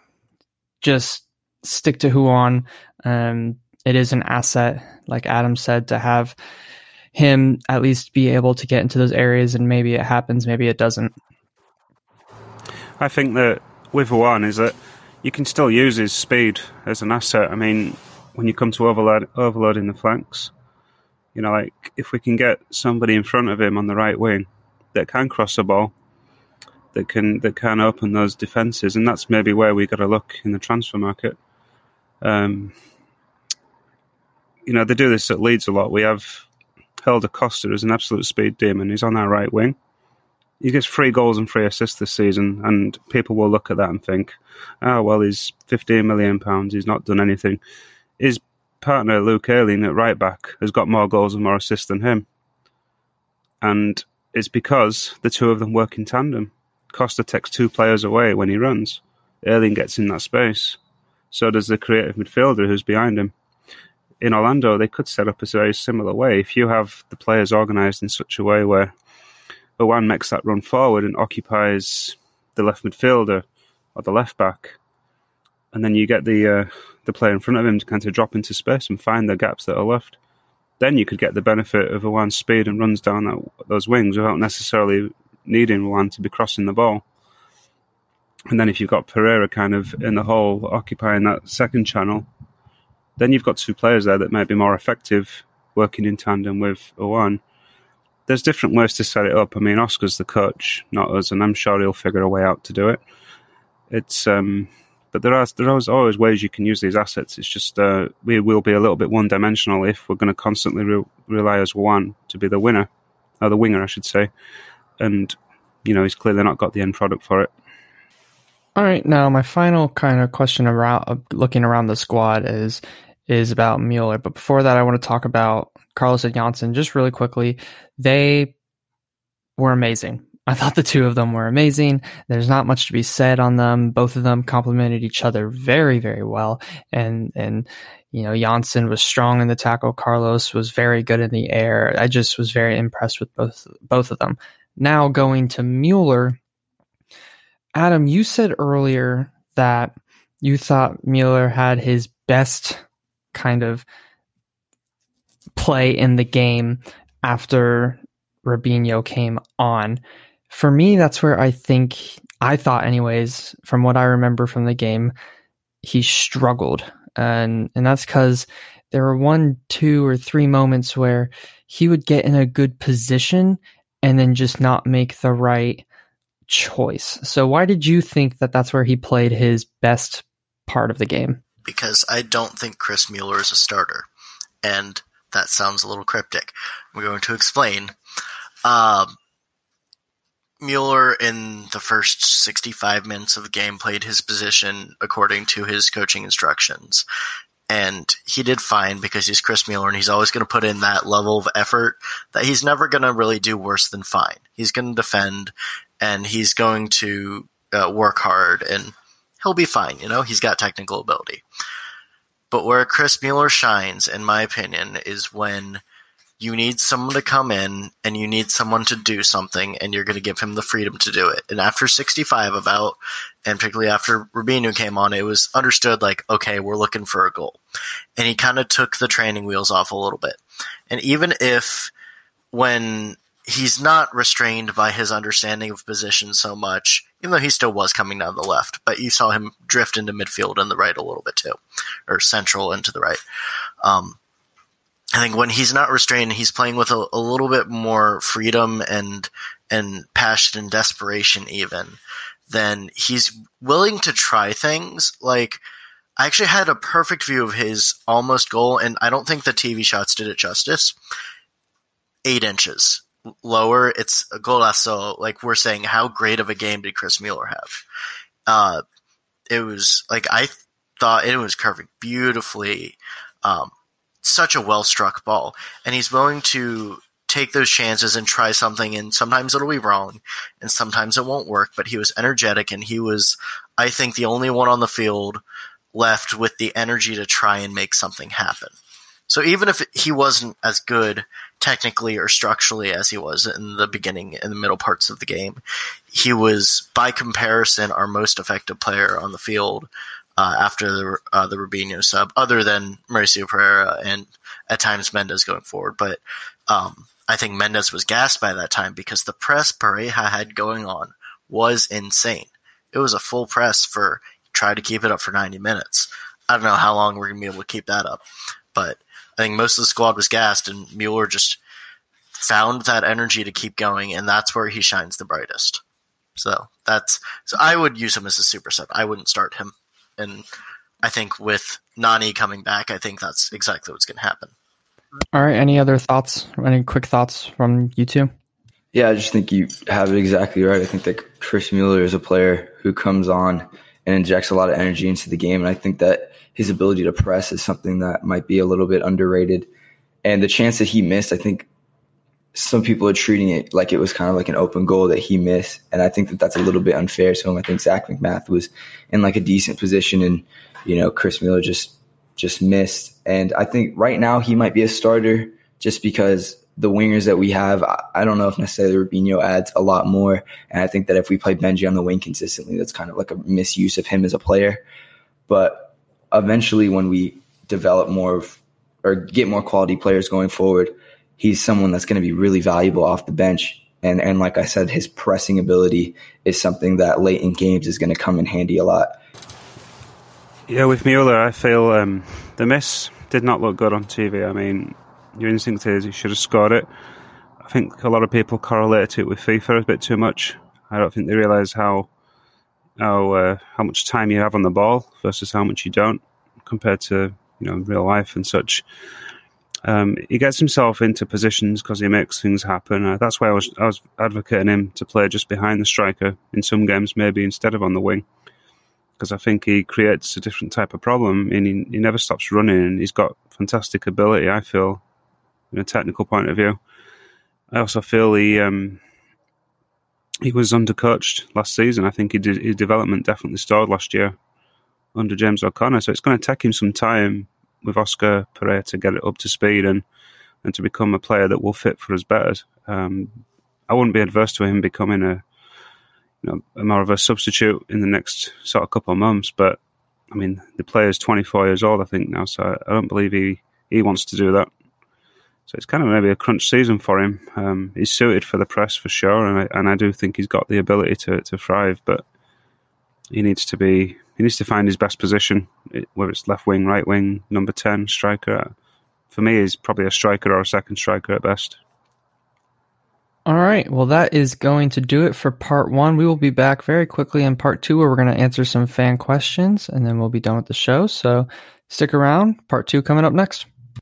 just stick to Ruan. Um, it is an asset, like Adam said, to have him at least be able to get into those areas, and maybe it happens, maybe it doesn't. I think that with Ruan is that you can still use his speed as an asset. I mean, when you come to overload, overloading the flanks, you know, like if we can get somebody in front of him on the right wing that can cross the ball, that can that can open those defences, and that's maybe where we got to look in the transfer market. Um, you know, they do this at Leeds a lot. We have Helder Costa as an absolute speed demon. He's on our right wing. He gets three goals and three assists this season, and people will look at that and think, oh, well, he's fifteen million pounds, he's not done anything. His partner, Luke Ayling, at right back, has got more goals and more assists than him. And it's because the two of them work in tandem. Costa takes two players away when he runs. Ayling gets in that space. So does the creative midfielder who's behind him. In Orlando, they could set up a very similar way. If you have the players organised in such a way where Owan makes that run forward and occupies the left midfielder or the left back, and then you get the uh, the player in front of him to kind of drop into space and find the gaps that are left. Then you could get the benefit of Owan's speed and runs down that, those wings without necessarily needing Owan to be crossing the ball. And then if you've got Pereira kind of in the hole occupying that second channel, then you've got two players there that might be more effective working in tandem with Owan. There's different ways to set it up. I mean, Oscar's the coach, not us, and I'm sure he'll figure a way out to do it. It's um, but there are there are always ways you can use these assets. It's just uh, we will be a little bit one-dimensional if we're going to constantly re- rely as Owan to be the winner, or the winger, I should say. And you know, he's clearly not got the end product for it. All right, now my final kind of question around uh, looking around the squad is is about Mueller. But before that, I want to talk about Carlos and Janssen just really quickly. They were amazing. I thought the two of them were amazing. There's not much to be said on them. Both of them complemented each other very, very well. And, and, you know, Janssen was strong in the tackle. Carlos was very good in the air. I just was very impressed with both, both of them. Now going to Mueller. Adam, you said earlier that you thought Mueller had his best kind of play in the game after Robinho came on. For me, that's where I think, I thought anyways, from what I remember from the game, he struggled. And and that's because there were one, two, or three moments where he would get in a good position and then just not make the right choice. So why did you think that that's where he played his best part of the game? Because I don't think Chris Mueller is a starter. And that sounds a little cryptic. I'm going to explain. Um, Mueller, in the first sixty-five minutes of the game, played his position according to his coaching instructions. And he did fine because he's Chris Mueller and he's always going to put in that level of effort that he's never going to really do worse than fine. He's going to defend and he's going to uh, work hard and he'll be fine. You know, he's got technical ability. But where Chris Mueller shines, in my opinion, is when you need someone to come in and you need someone to do something and you're going to give him the freedom to do it. And after sixty-five about, and particularly after Robinho came on, it was understood like, okay, we're looking for a goal. And he kind of took the training wheels off a little bit. And even if when he's not restrained by his understanding of position so much, even though he still was coming down the left, but you saw him drift into midfield and the right a little bit too, or central into the right. Um, I think when he's not restrained, he's playing with a, a little bit more freedom and and passion and desperation even, then he's willing to try things. Like, I actually had a perfect view of his almost goal, and I don't think the T V shots did it justice. Eight inches lower, it's a golazo. Like, we're saying, how great of a game did Chris Mueller have? Uh, it was, like, I thought it was curving beautifully. Um, such a well-struck ball. And he's willing to take those chances and try something, and sometimes it'll be wrong, and sometimes it won't work, but he was energetic, and he was, I think, the only one on the field left with the energy to try and make something happen. So even if he wasn't as good technically or structurally as he was in the beginning and the middle parts of the game, he was, by comparison, our most effective player on the field uh, after the uh, the Robinho sub, other than Mauricio Pereira and at times Mendes going forward. But um, I think Mendes was gassed by that time because the press Pereira had going on was insane. It was a full press for try to keep it up for ninety minutes. I don't know how long we're going to be able to keep that up, but I think most of the squad was gassed, and Mueller just found that energy to keep going, and that's where he shines the brightest. So that's so I would use him as a super sub. I wouldn't start him, and I think with Nani coming back, I think that's exactly what's going to happen. All right. Any other thoughts? Any quick thoughts from you two? Yeah, I just think you have it exactly right. I think that Chris Mueller is a player who comes on and injects a lot of energy into the game, and I think that his ability to press is something that might be a little bit underrated. And the chance that he missed, I think some people are treating it like it was kind of like an open goal that he missed. And I think that that's a little bit unfair to him. I think Zach McMath was in like a decent position, and, you know, Chris Mueller just, just missed. And I think right now he might be a starter just because the wingers that we have, I, I don't know if necessarily Rubinho adds a lot more. And I think that if we play Benji on the wing consistently, that's kind of like a misuse of him as a player. But eventually when we develop more of, or get more quality players going forward, he's someone that's going to be really valuable off the bench. And and like I said, his pressing ability is something that late in games is going to come in handy a lot. Yeah, with Mueller, I feel um, the miss did not look good on T V. I mean, your instinct is he should have scored it. I think a lot of people correlate it with FIFA a bit too much. I don't think they realise how how uh, how much time you have on the ball versus how much you don't, compared to, you know, real life and such. Um, he gets himself into positions because he makes things happen. Uh, that's why I was I was advocating him to play just behind the striker in some games, maybe instead of on the wing, because I think he creates a different type of problem, and he, he never stops running, and he's got fantastic ability, I feel, in a technical point of view. I also feel he um, he was undercoached last season. I think he did, his development definitely stalled last year under James O'Connor, so it's going to take him some time with Oscar Pereira to get it up to speed and, and to become a player that will fit for us better. Um, I wouldn't be adverse to him becoming a, you know, a more of a substitute in the next sort of couple of months, but I mean, the player's twenty-four years old, I think, now, so I don't believe he, he wants to do that. So it's kind of maybe a crunch season for him. Um, he's suited for the press for sure, and I, and I do think he's got the ability to, to thrive, but he needs to be he needs to find his best position, whether it's left wing, right wing, number ten, striker. For me, he's probably a striker or a second striker at best. All right, well, that is going to do it for part one. We will be back very quickly in part two, where we're going to answer some fan questions, and then we'll be done with the show. So stick around. Part two coming up next.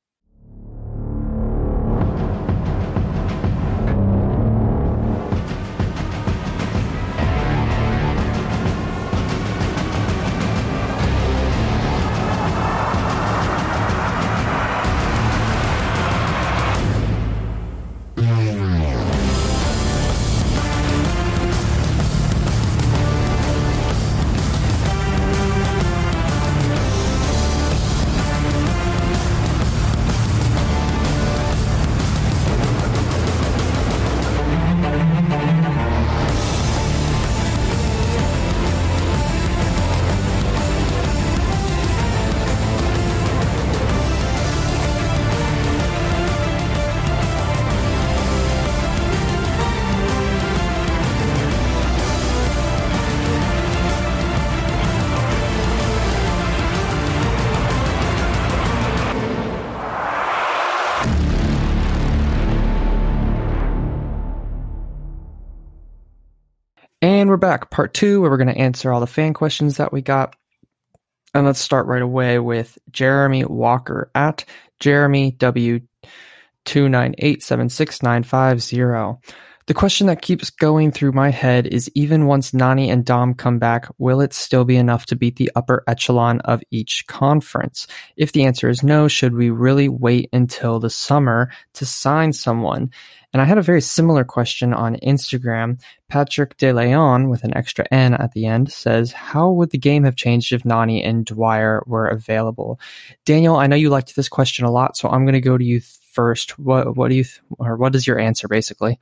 And we're back, part two, where we're going to answer all the fan questions that we got. And let's start right away with Jeremy Walker at Jeremy W two nine eight seven six nine five zero. The question that keeps going through my head is, even once Nani and Dom come back, will it still be enough to beat the upper echelon of each conference? If the answer is no, should we really wait until the summer to sign someone? And I had a very similar question on Instagram. Patrick De Leon, with an extra N at the end, says, how would the game have changed if Nani and Dwyer were available? Daniel, I know you liked this question a lot, so I'm going to go to you first. What, what do you, th- or what is your answer, basically?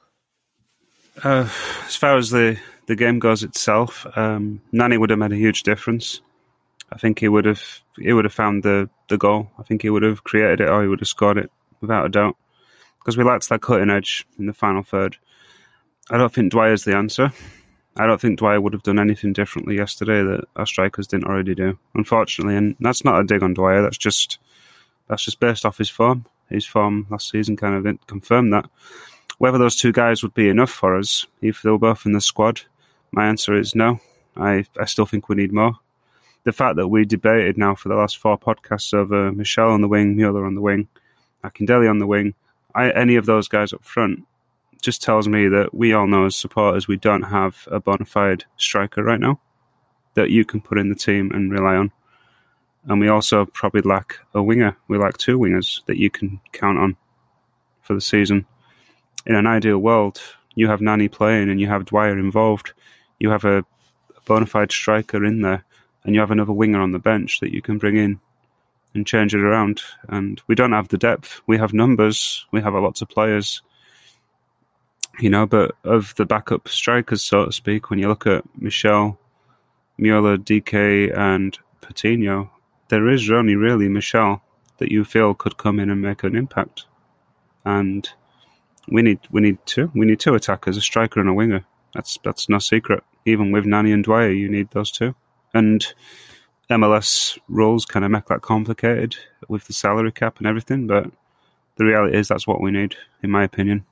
Uh, as far as the, the game goes itself, um, Nani would have made a huge difference. I think he would have he would have found the, the goal. I think he would have created it, or he would have scored it, without a doubt. Because we lacked that cutting edge in the final third. I don't think Dwyer's the answer. I don't think Dwyer would have done anything differently yesterday that our strikers didn't already do, unfortunately. And that's not a dig on Dwyer. That's just that's just based off his form. His form last season kind of didn't confirm that. Whether those two guys would be enough for us, if they were both in the squad, my answer is no. I, I still think we need more. The fact that we debated now for the last four podcasts over Michel on the wing, Mueller on the wing, Akindele on the wing, I, any of those guys up front, just tells me that we all know as supporters we don't have a bona fide striker right now that you can put in the team and rely on. And we also probably lack a winger. We lack two wingers that you can count on for the season. In an ideal world, you have Nani playing and you have Dwyer involved. You have a, a bona fide striker in there, and you have another winger on the bench that you can bring in and change it around. And we don't have the depth. We have numbers. We have a lots of players. You know, but of the backup strikers, so to speak, when you look at Michel, Mueller, D K, and Coutinho, there is only really Michel that you feel could come in and make an impact. And we need we need two. We need two attackers, a striker and a winger. That's that's no secret. Even with Nani and Dwyer, you need those two. And M L S rules kind of make that complicated with the salary cap and everything, but the reality is that's what we need, in my opinion.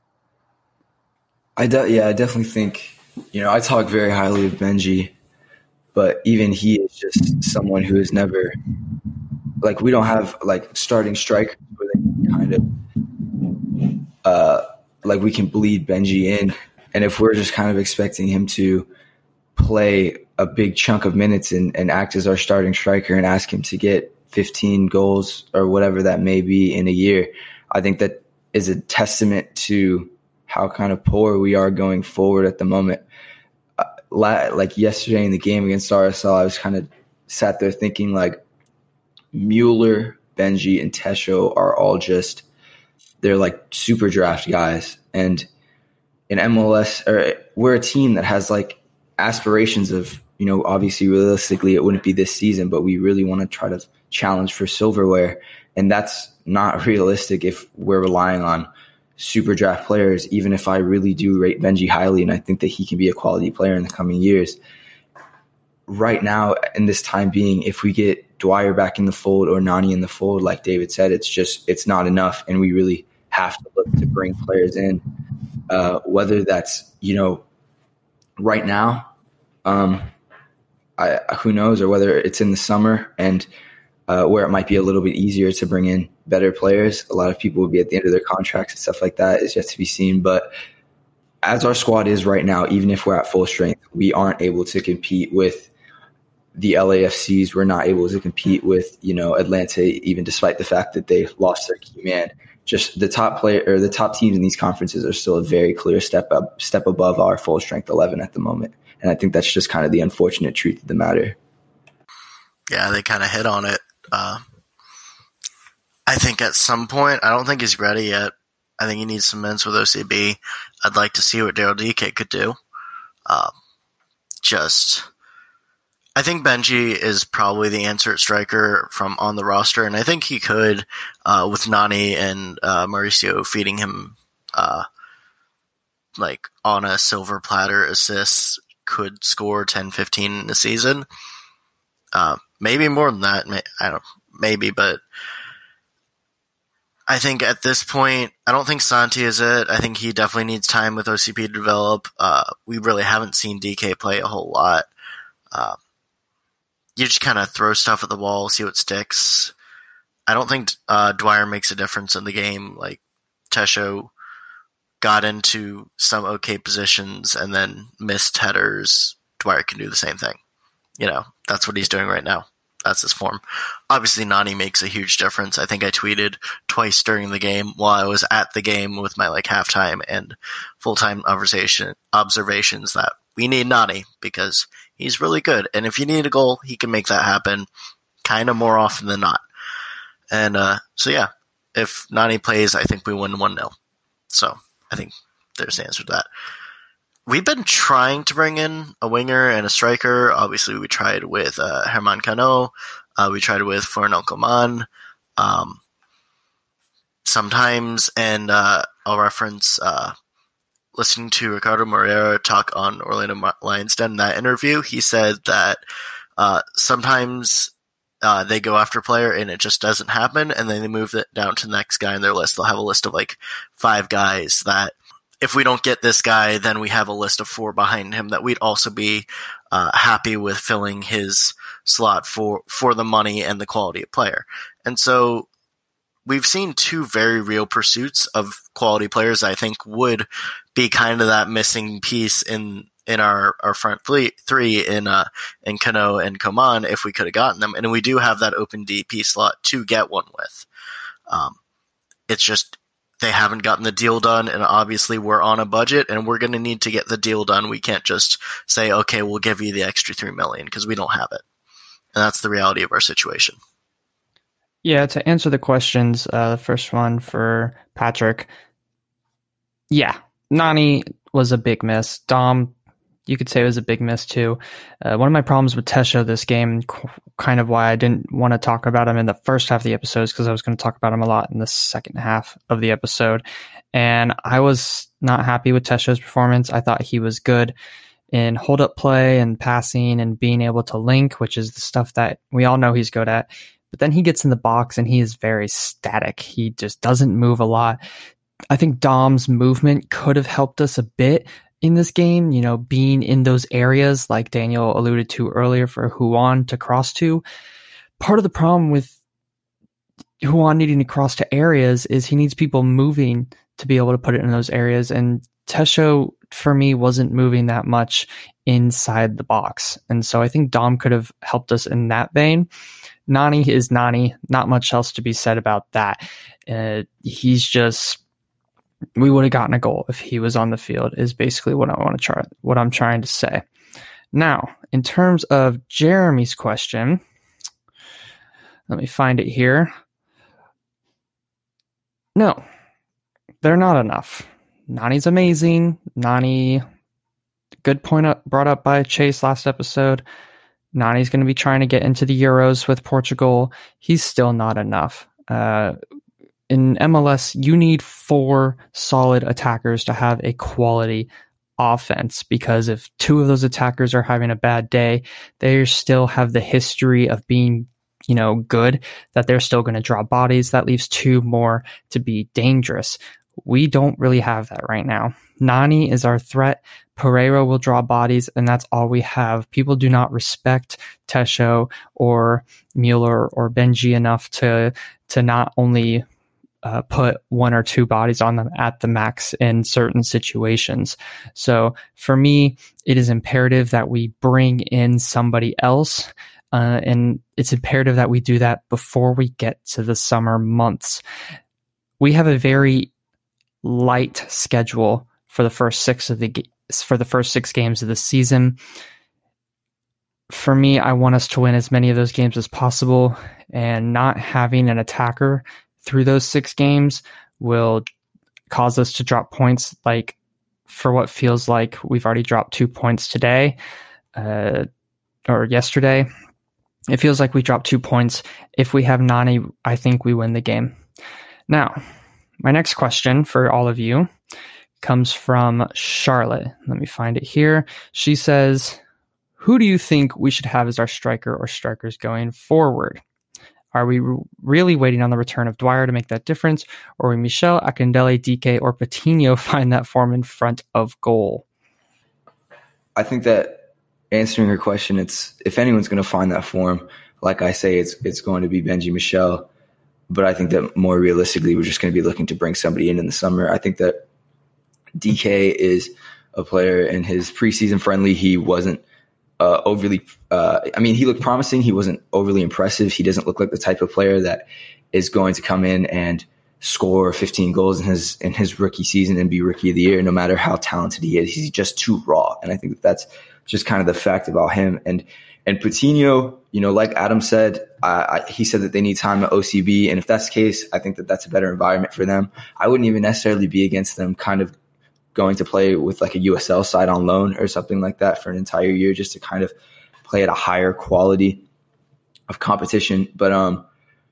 I de- yeah, I definitely think, you know, I talk very highly of Benji, but even he is just someone who has never, like, we don't have, like, starting strikers where they can kind of, uh, like, we can bleed Benji in. And if we're just kind of expecting him to play a big chunk of minutes and, and act as our starting striker and ask him to get fifteen goals or whatever that may be in a year, I think that is a testament to how kind of poor we are going forward at the moment. Uh, like yesterday in the game against R S L, I was kind of sat there thinking, like, Mueller, Benji, and Tesho are all just, they're like super draft guys. And in M L S, or we're a team that has like aspirations of, you know, obviously realistically it wouldn't be this season, but we really want to try to challenge for silverware. And that's not realistic if we're relying on super draft players, even if I really do rate Benji highly and I think that he can be a quality player in the coming years. Right now, in this time being, if we get Dwyer back in the fold or Nani in the fold, like David said, it's just, it's not enough. And we really have to look to bring players in, uh, whether that's, you know, right now, um, I, who knows, or whether it's in the summer and uh, where it might be a little bit easier to bring in better players. A lot of people will be at the end of their contracts and stuff like that. Is yet to be seen. But as our squad is right now, even if we're at full strength, we aren't able to compete with the L A F Cs. We're not able to compete with, you know, Atlanta, even despite the fact that they lost their key man. Just the top player or the top teams in these conferences are still a very clear step up, step above our full strength eleven at the moment. And I think that's just kind of the unfortunate truth of the matter. Yeah, they kind of hit on it. Uh, I think at some point, I don't think he's ready yet. I think he needs some minutes with O C B. I'd like to see what Daryl D K could do. Uh, just, I think Benji is probably the answer at striker from on the roster, and I think he could, uh, with Nani and uh, Mauricio feeding him uh, like on a silver platter assists, could score ten, fifteen in a season. Uh, maybe more than that. I don't maybe, but I think at this point, I don't think Santi is it. I think he definitely needs time with O C P to develop. Uh, we really haven't seen D K play a whole lot. Uh, you just kind of throw stuff at the wall, see what sticks. I don't think uh, Dwyer makes a difference in the game. Like, Tesho got into some okay positions and then missed headers. Dwyer can do the same thing. You know, that's what he's doing right now. That's his form. Obviously, Nani makes a huge difference. I think I tweeted twice during the game while I was at the game with my like halftime and full-time observation observations that we need Nani because he's really good. And if you need a goal, he can make that happen kind of more often than not. And uh, so, yeah, if Nani plays, I think we win one nil. So I think there's the answer to that. We've been trying to bring in a winger and a striker. Obviously, we tried with uh, Herman Cano. Uh, we tried with Florinel Coman. Um, sometimes, and uh, I'll reference uh, listening to Ricardo Moreira talk on Orlando Lions Den in that interview. He said that uh, sometimes uh, they go after a player and it just doesn't happen, and then they move it down to the next guy in their list. They'll have a list of like five guys that if we don't get this guy, then we have a list of four behind him that we'd also be uh, happy with filling his slot for, for the money and the quality of player. And so we've seen two very real pursuits of quality players I think would be kind of that missing piece in in our, our front three in uh, in Cano and Coman if we could have gotten them. And we do have that open D P slot to get one with. Um, it's just they haven't gotten the deal done, and obviously we're on a budget, and we're going to need to get the deal done. We can't just say, okay, we'll give you the extra three million dollars because we don't have it. And that's the reality of our situation. Yeah, to answer the questions, uh, the first one for Patrick. Yeah, Nani was a big miss. Dom, you could say it was a big miss too. Uh, one of my problems with Tesho this game, qu- kind of why I didn't want to talk about him in the first half of the episode, because I was going to talk about him a lot in the second half of the episode. And I was not happy with Tesho's performance. I thought he was good in hold-up play and passing and being able to link, which is the stuff that we all know he's good at. But then he gets in the box and he is very static. He just doesn't move a lot. I think Dom's movement could have helped us a bit in this game, you know, being in those areas like Daniel alluded to earlier for Huan to cross to. Part of the problem with Huan needing to cross to areas is he needs people moving to be able to put it in those areas. And Tesho, for me, wasn't moving that much inside the box. And so I think Dom could have helped us in that vein. Nani is Nani. Not much else to be said about that. Uh, he's just, we would have gotten a goal if he was on the field, is basically what I want to try, what I'm trying to say. Now, in terms of Jeremy's question, let me find it here. No, they're not enough. Nani's amazing. Nani, good point up, brought up by Chase last episode. Nani's going to be trying to get into the Euros with Portugal. He's still not enough. Uh, in M L S, you need four solid attackers to have a quality offense, because if two of those attackers are having a bad day, they still have the history of being, you know, good, that they're still going to drop bodies. That leaves two more to be dangerous. We don't really have that right now. Nani is our threat. Pereira will draw bodies, and that's all we have. People do not respect Tesho or Mueller or Benji enough to to not only uh, put one or two bodies on them at the max in certain situations. So for me, it is imperative that we bring in somebody else, uh, and it's imperative that we do that before we get to the summer months. We have a very light schedule for the first six of the for the first six games of the season. For me, I want us to win as many of those games as possible, and not having an attacker through those six games will cause us to drop points. Like, for what feels like we've already dropped two points today, uh, or yesterday. It feels like we dropped two points. If we have Nani, I think we win the game. Now, my next question for all of you comes from Charlotte. Let me find it here. She says, who do you think we should have as our striker or strikers going forward? Are we re- really waiting on the return of Dwyer to make that difference? Or will Michel, Akindele, D K, or Patino find that form in front of goal? I think that answering her question, it's if anyone's going to find that form, like I say, it's it's going to be Benji Michel. But I think that more realistically, we're just going to be looking to bring somebody in in the summer. I think that D K is a player in his preseason friendly. He wasn't uh, overly uh, – I mean, he looked promising. He wasn't overly impressive. He doesn't look like the type of player that is going to come in and score fifteen goals in his in his rookie season and be rookie of the year, no matter how talented he is. He's just too raw. And I think that that's just kind of the fact about him. And And Patino, you know, like Adam said, I, I, he said that they need time at O C B. And if that's the case, I think that that's a better environment for them. I wouldn't even necessarily be against them kind of going to play with like a U S L side on loan or something like that for an entire year, just to kind of play at a higher quality of competition. But um,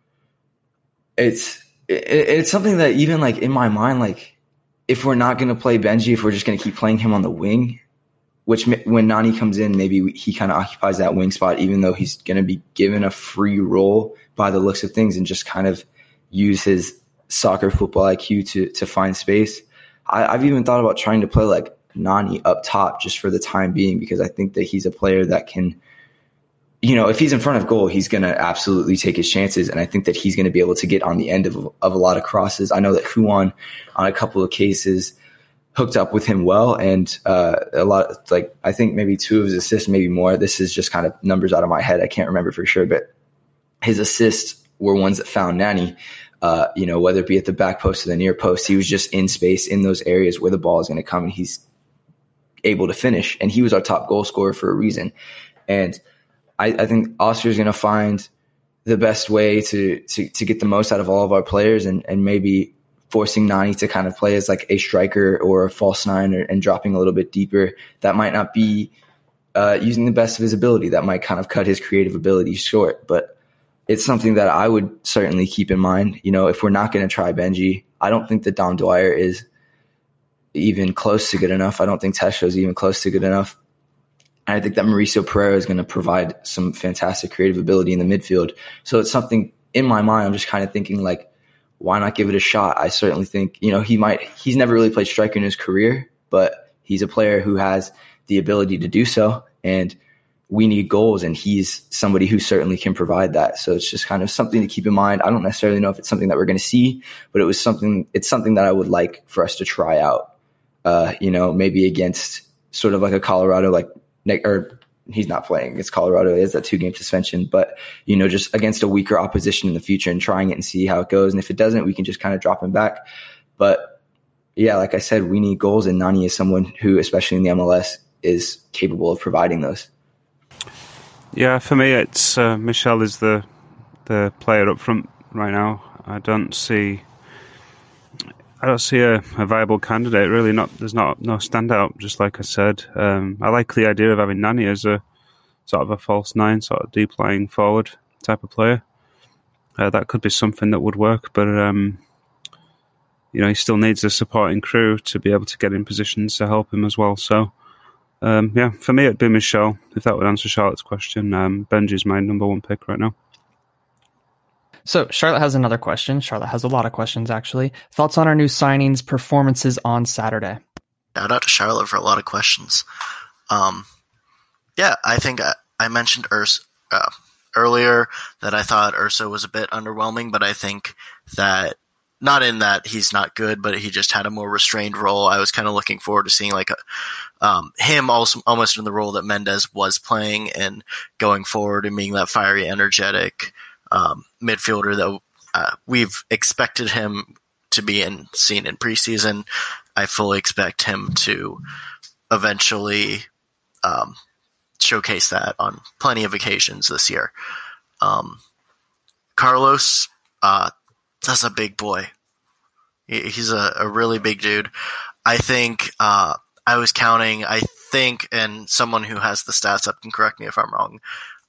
it's it, it's something that even like in my mind, like if we're not going to play Benji, if we're just going to keep playing him on the wing, which when Nani comes in, maybe he kind of occupies that wing spot, even though he's going to be given a free role by the looks of things and just kind of use his soccer football I Q to to find space. I, I've even thought about trying to play like Nani up top just for the time being, because I think that he's a player that can, you know, if he's in front of goal, he's going to absolutely take his chances. And I think that he's going to be able to get on the end of, of a lot of crosses. I know that Huan on a couple of cases hooked up with him well, and uh, a lot, like I think maybe two of his assists, maybe more. This is just kind of numbers out of my head. I can't remember for sure, but his assists were ones that found Nani. Uh, you know, whether it be at the back post or the near post, he was just in space in those areas where the ball is going to come, and he's able to finish. And he was our top goal scorer for a reason. And I, I think Oscar is going to find the best way to, to, to get the most out of all of our players, and, and maybe forcing Nani to kind of play as like a striker or a false nine, or, and dropping a little bit deeper. That might not be uh, using the best of his ability. That might kind of cut his creative ability short, but it's something that I would certainly keep in mind. You know, if we're not going to try Benji, I don't think that Dom Dwyer is even close to good enough. I don't think Tesho is even close to good enough. And I think that Mauricio Pereira is going to provide some fantastic creative ability in the midfield. So it's something in my mind. I'm just kind of thinking, like, why not give it a shot? I certainly think, you know, he might, he's never really played striker in his career, but he's a player who has the ability to do so. And we need goals, and he's somebody who certainly can provide that. So it's just kind of something to keep in mind. I don't necessarily know if it's something that we're going to see, but it was something, it's something that I would like for us to try out, uh, you know, maybe against sort of like a Colorado, like, or he's not playing against Colorado. He has that two game suspension, but, you know, just against a weaker opposition in the future and trying it and see how it goes. And if it doesn't, we can just kind of drop him back. But yeah, like I said, we need goals, and Nani is someone who, especially in the M L S, is capable of providing those. Yeah, for me, it's uh, Michel is the the player up front right now. I don't see, I don't see a, a viable candidate really. Not there's not no standout. Just like I said, um, I like the idea of having Nani as a sort of a false nine, sort of deep lying forward type of player. Uh, that could be something that would work, but um, you know, he still needs a supporting crew to be able to get in positions to help him as well. So. Um, yeah, for me it'd be Michel, if that would answer Charlotte's question. Um, Benji's my number one pick right now. So Charlotte has another question. Charlotte has a lot of questions, actually. Thoughts on our new signings, performances on Saturday? Shout out to Charlotte for a lot of questions. Um, yeah, I think I, I mentioned Urs, uh, earlier that I thought Urso was a bit underwhelming, but I think that not in that he's not good, but he just had a more restrained role. I was kind of looking forward to seeing like a, um, him also almost in the role that Mendes was playing, and going forward and being that fiery, energetic um, midfielder that uh, we've expected him to be in, seen in preseason. I fully expect him to eventually um, showcase that on plenty of occasions this year. Um, Carlos, uh, that's a big boy. He's a, a really big dude. I think uh, I was counting, I think, and someone who has the stats up can correct me if I'm wrong,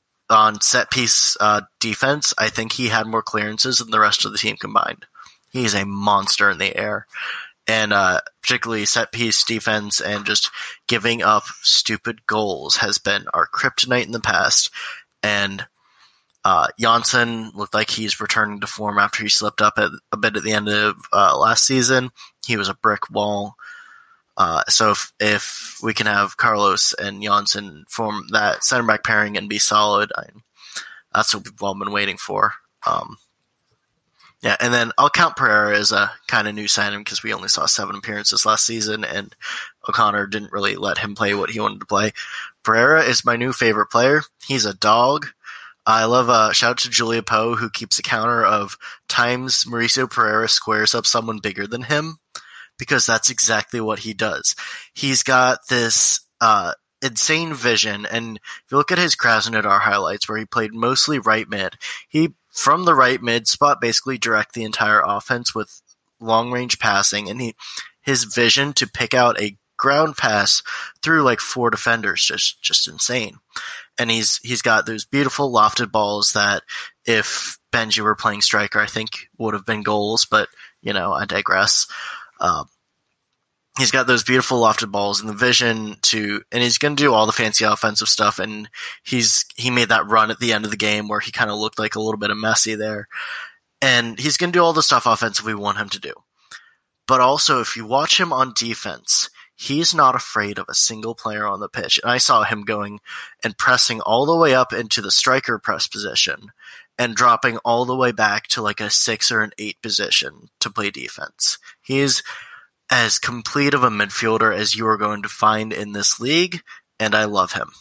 on set piece uh, defense, I think he had more clearances than the rest of the team combined. He's a monster in the air. And uh, particularly set piece defense and just giving up stupid goals has been our kryptonite in the past. And Uh, Janssen looked like he's returning to form after he slipped up at, a bit at the end of uh, last season. He was a brick wall. Uh, so if, if we can have Carlos and Janssen form that center back pairing and be solid, I, that's what we've all been waiting for. Um, yeah, and then I'll count Pereira as a kind of new signing because we only saw seven appearances last season, and O'Connor didn't really let him play what he wanted to play. Pereira is my new favorite player. He's a dog. I love uh shout out to Julia Poe, who keeps a counter of times Mauricio Pereira squares up someone bigger than him, because that's exactly what he does. He's got this uh insane vision, and if you look at his Krasnodar highlights where he played mostly right mid, he from the right mid spot basically direct the entire offense with long range passing, and he his vision to pick out a ground pass through like four defenders just just insane. And he's he's got those beautiful lofted balls that if Benji were playing striker, I think would have been goals. But, you know, I digress. Um, he's got those beautiful lofted balls and the vision to – and he's going to do all the fancy offensive stuff. And he's he made that run at the end of the game where he kind of looked like a little bit of Messi there. And he's going to do all the stuff offensively we want him to do. But also, if you watch him on defense – he's not afraid of a single player on the pitch. And I saw him going and pressing all the way up into the striker press position and dropping all the way back to like a six or an eight position to play defense. He's as complete of a midfielder as you are going to find in this league, and I love him.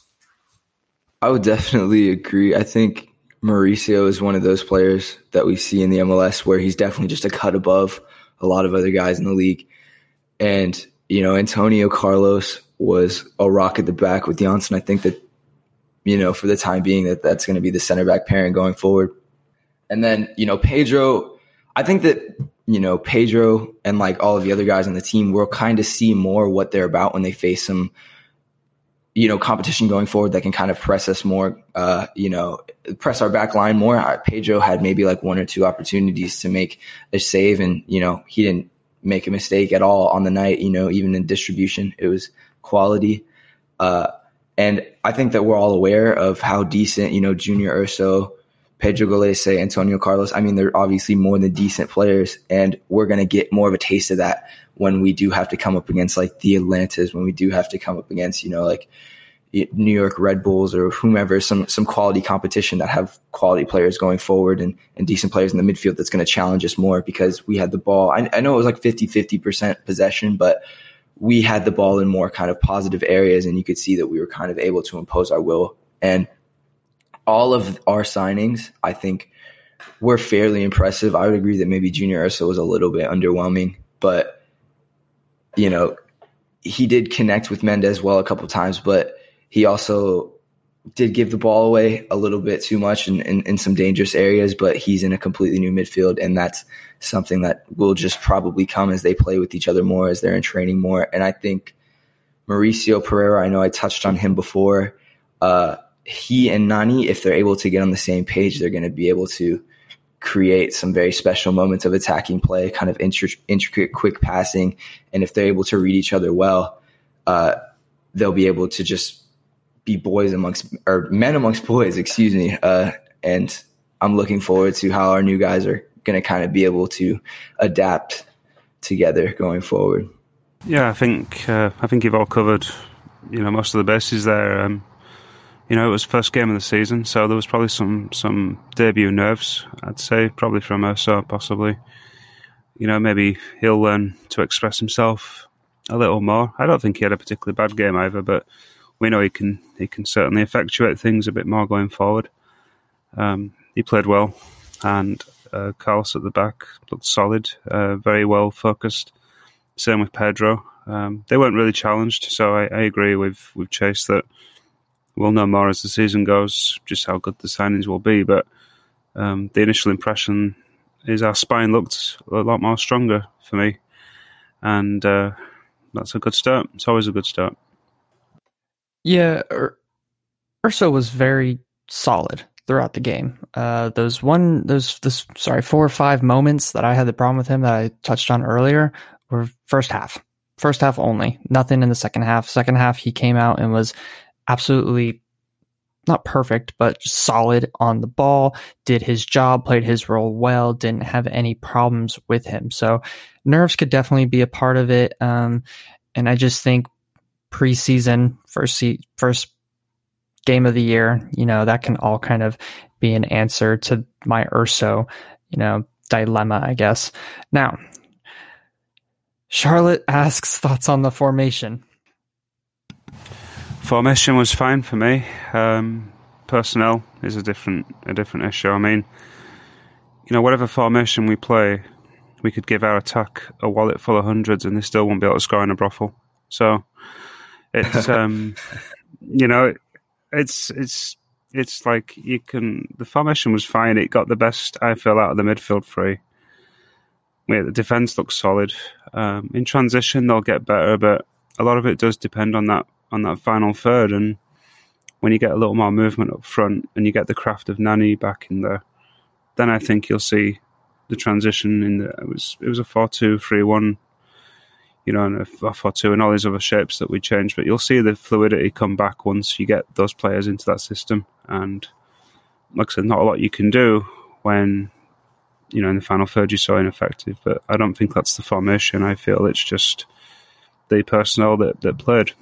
I would definitely agree. I think Mauricio is one of those players that we see in the M L S where he's definitely just a cut above a lot of other guys in the league. And you know, Antonio Carlos was a rock at the back with Janssen. I think that, you know, for the time being, that that's going to be the center back pairing going forward. And then, you know, Pedro, I think that, you know, Pedro and like all of the other guys on the team will kind of see more what they're about when they face some, you know, competition going forward that can kind of press us more, uh, you know, press our back line more. Pedro had maybe like one or two opportunities to make a save, and, you know, he didn't make a mistake at all on the night, you know, even in distribution, it was quality. Uh, and I think that we're all aware of how decent, you know, Junior Urso, Pedro Gallese, Antonio Carlos, I mean, they're obviously more than decent players, and we're going to get more of a taste of that when we do have to come up against like the Atlantas, when we do have to come up against, you know, like New York Red Bulls or whomever, some some quality competition that have quality players going forward and, and decent players in the midfield that's going to challenge us more, because we had the ball. I, I know it was like fifty-fifty percent possession, but we had the ball in more kind of positive areas, and you could see that we were kind of able to impose our will. And all of our signings, I think, were fairly impressive. I would agree that maybe Junior Urso was a little bit underwhelming, but, you know, he did connect with Mendes well a couple of times, but he also did give the ball away a little bit too much in, in, in some dangerous areas, but he's in a completely new midfield, and that's something that will just probably come as they play with each other more, as they're in training more. And I think Mauricio Pereira, I know I touched on him before, uh, he and Nani, if they're able to get on the same page, they're going to be able to create some very special moments of attacking play, kind of intricate, quick passing. And if they're able to read each other well, uh, they'll be able to just be boys amongst, or men amongst boys, excuse me. Uh, and I'm looking forward to how our new guys are going to kind of be able to adapt together going forward. Yeah, I think uh, I think you've all covered, you know, most of the bases there. Um, You know, it was first game of the season, so there was probably some, some debut nerves, I'd say, probably from Urso, possibly. You know, maybe he'll learn to express himself a little more. I don't think he had a particularly bad game either, but we know he can he can certainly effectuate things a bit more going forward. Um, he played well, and uh, Carlos at the back looked solid, uh, very well focused. Same with Pedro. Um, they weren't really challenged, so I, I agree with, with Chase that we'll know more as the season goes, just how good the signings will be. But um, the initial impression is our spine looked a lot more stronger for me. And uh, that's a good start. It's always a good start. Yeah, Ur- Urso was very solid throughout the game. Uh, those one, those, this, sorry, four or five moments that I had the problem with him that I touched on earlier were first half. First half only. Nothing in the second half. Second half, he came out and was absolutely not perfect, but solid on the ball, did his job, played his role well, didn't have any problems with him. So nerves could definitely be a part of it. Um, and I just think preseason, first, se- first game of the year, you know, that can all kind of be an answer to my Urso, you know, dilemma, I guess. Now, Charlotte asks thoughts on the formation. Formation was fine for me. Um, personnel is a different a different issue. I mean, you know, whatever formation we play, we could give our attack a wallet full of hundreds and they still won't be able to score in a brothel. So it's um, you know, it's it's it's like you can. The formation was fine. It got the best I feel out of the midfield three. Yeah, the defense looks solid. Um, in transition, they'll get better, but a lot of it does depend on that. on that final third, and when you get a little more movement up front and you get the craft of Nani back in there, then I think you'll see the transition in the, it was it was a four two three one, you know, and a four two and all these other shapes that we changed, but you'll see the fluidity come back once you get those players into that system. And like I said, not a lot you can do when, you know, in the final third you're so ineffective, but I don't think that's the formation. I feel it's just the personnel that, that played.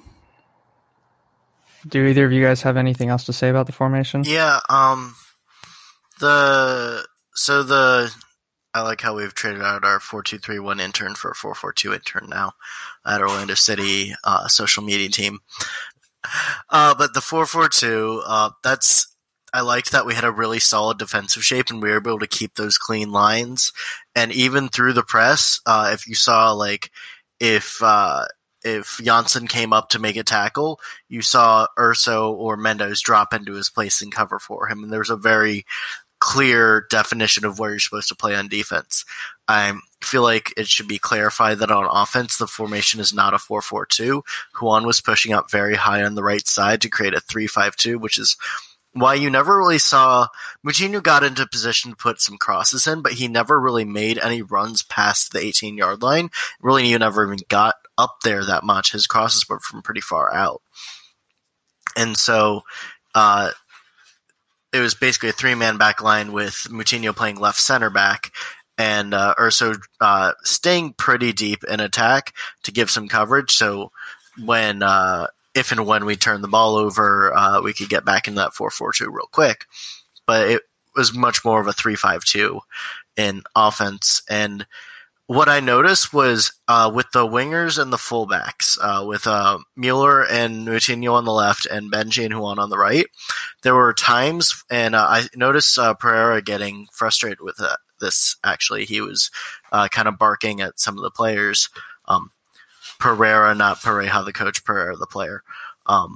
Do either of you guys have anything else to say about the formation? Yeah, um, the, so the, I like how we've traded out our four two three one intern for a four four two intern now at Orlando City, uh, social media team. Uh, but the four four two, uh, that's, I liked that we had a really solid defensive shape and we were able to keep those clean lines. And even through the press, uh, if you saw, like, if, uh, if Janssen came up to make a tackle, you saw Urso or Mendes drop into his place and cover for him. And there was a very clear definition of where you're supposed to play on defense. I feel like it should be clarified that on offense, the formation is not a four four two. Juan was pushing up very high on the right side to create a three five two, which is why you never really saw Moutinho got into position to put some crosses in, but he never really made any runs past the eighteen-yard line. Really, he never even got up there that much. His crosses were from pretty far out. And so uh, it was basically a three-man back line with Moutinho playing left center back and uh, Urso uh, staying pretty deep in attack to give some coverage. So when uh, if and when we turn the ball over, uh, we could get back into that four four two real quick. But it was much more of a three five two in offense. And what I noticed was uh, with the wingers and the fullbacks, uh, with uh, Mueller and Moutinho on the left and Benji and Juan on the right, there were times, and uh, I noticed uh, Pereira getting frustrated with uh, this, actually. He was uh, kind of barking at some of the players. Um, Pereira, not Pareja, the coach, Pereira, the player. Um,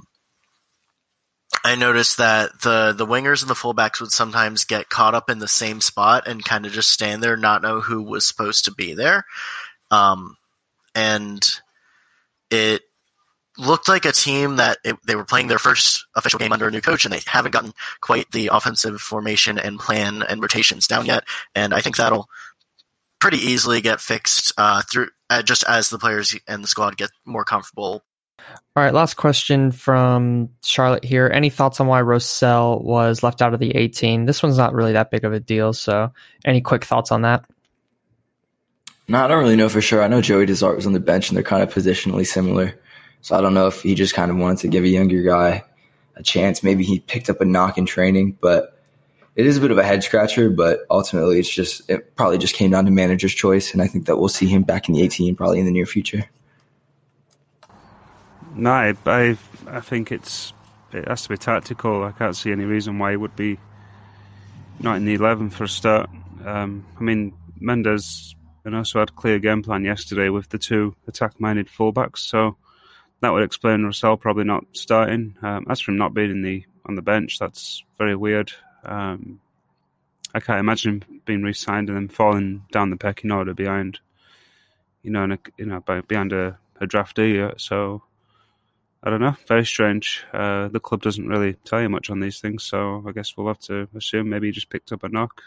I noticed that the, the wingers and the fullbacks would sometimes get caught up in the same spot and kind of just stand there, not know who was supposed to be there. Um, and it looked like a team that it, they were playing their first official game under a new coach, and they haven't gotten quite the offensive formation and plan and rotations down yet. And I think that'll pretty easily get fixed uh, through uh, just as the players and the squad get more comfortable. All right, last question from Charlotte here. Any thoughts on why Rosell was left out of the eighteen? This one's not really that big of a deal, so any quick thoughts on that? No, I don't really know for sure. I know Joey Desart was on the bench, and they're kind of positionally similar. So I don't know if he just kind of wanted to give a younger guy a chance. Maybe he picked up a knock in training, but it is a bit of a head scratcher. But ultimately, it's just it probably just came down to manager's choice, and I think that we'll see him back in the eighteen probably in the near future. No, I, I, I think it's it has to be tactical. I can't see any reason why he would be not in the eleven for a start. Um, I mean, Mendes and also had a clear game plan yesterday with the two attack-minded fullbacks, so that would explain Rosell probably not starting. Um, as for him not being in the on the bench, that's very weird. Um, I can't imagine him being re-signed and then falling down the pecking order behind, you know, in a, you know, behind a, a draftee. So. I don't know, very strange. Uh, the club doesn't really tell you much on these things, so I guess we'll have to assume maybe he just picked up a knock.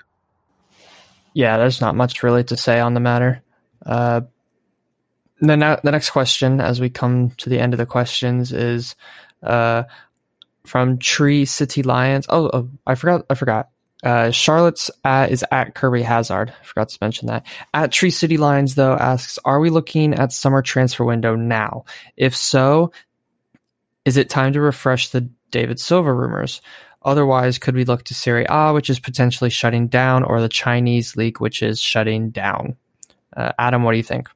Yeah, there's not much really to say on the matter. Uh, the, ne- the next question, as we come to the end of the questions, is uh, from Tree City Lions. Oh, oh, I forgot. I forgot. Uh, Charlotte's at, is at Kirby Hazard. I forgot to mention that. At Tree City Lions, though, asks, are we looking at summer transfer window now? If so, is it time to refresh the David Silva rumors? Otherwise, could we look to Serie A, which is potentially shutting down, or the Chinese league, which is shutting down? Uh, Adam, what do you think?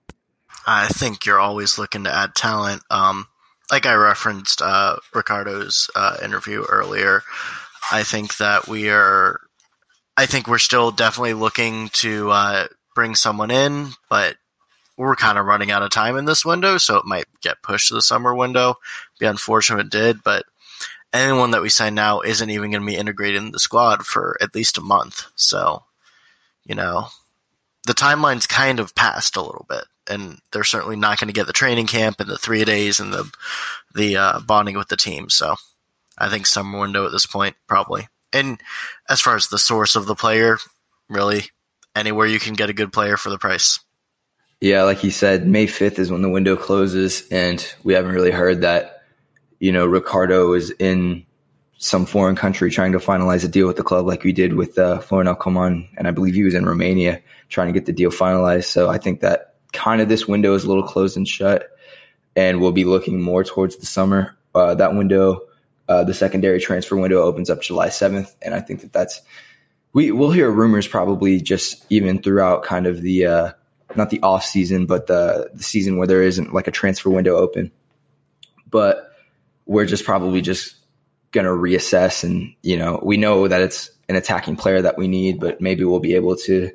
I think you're always looking to add talent. Um, like I referenced uh, Ricardo's uh, interview earlier, I think that we are. I think we're still definitely looking to uh, bring someone in, but we're kind of running out of time in this window, so it might get pushed to the summer window. Be unfortunate if it did, but anyone that we sign now isn't even going to be integrated in the squad for at least a month. So, you know, the timeline's kind of passed a little bit, and they're certainly not going to get the training camp and the three days and the the uh, bonding with the team. So I think summer window at this point, probably. And as far as the source of the player, really anywhere you can get a good player for the price. Yeah, like you said, May fifth is when the window closes, and we haven't really heard that, you know, Ricardo is in some foreign country trying to finalize a deal with the club like we did with uh, Florinel Coman, and I believe he was in Romania trying to get the deal finalized. So I think that kind of this window is a little closed and shut, and we'll be looking more towards the summer. Uh, that window, uh, the secondary transfer window opens up July seventh, and I think that that's we, – we'll hear rumors probably just even throughout kind of the uh, – not the off season, but the, the season where there isn't like a transfer window open. But we're just probably just going to reassess. And, you know, we know that it's an attacking player that we need, but maybe we'll be able to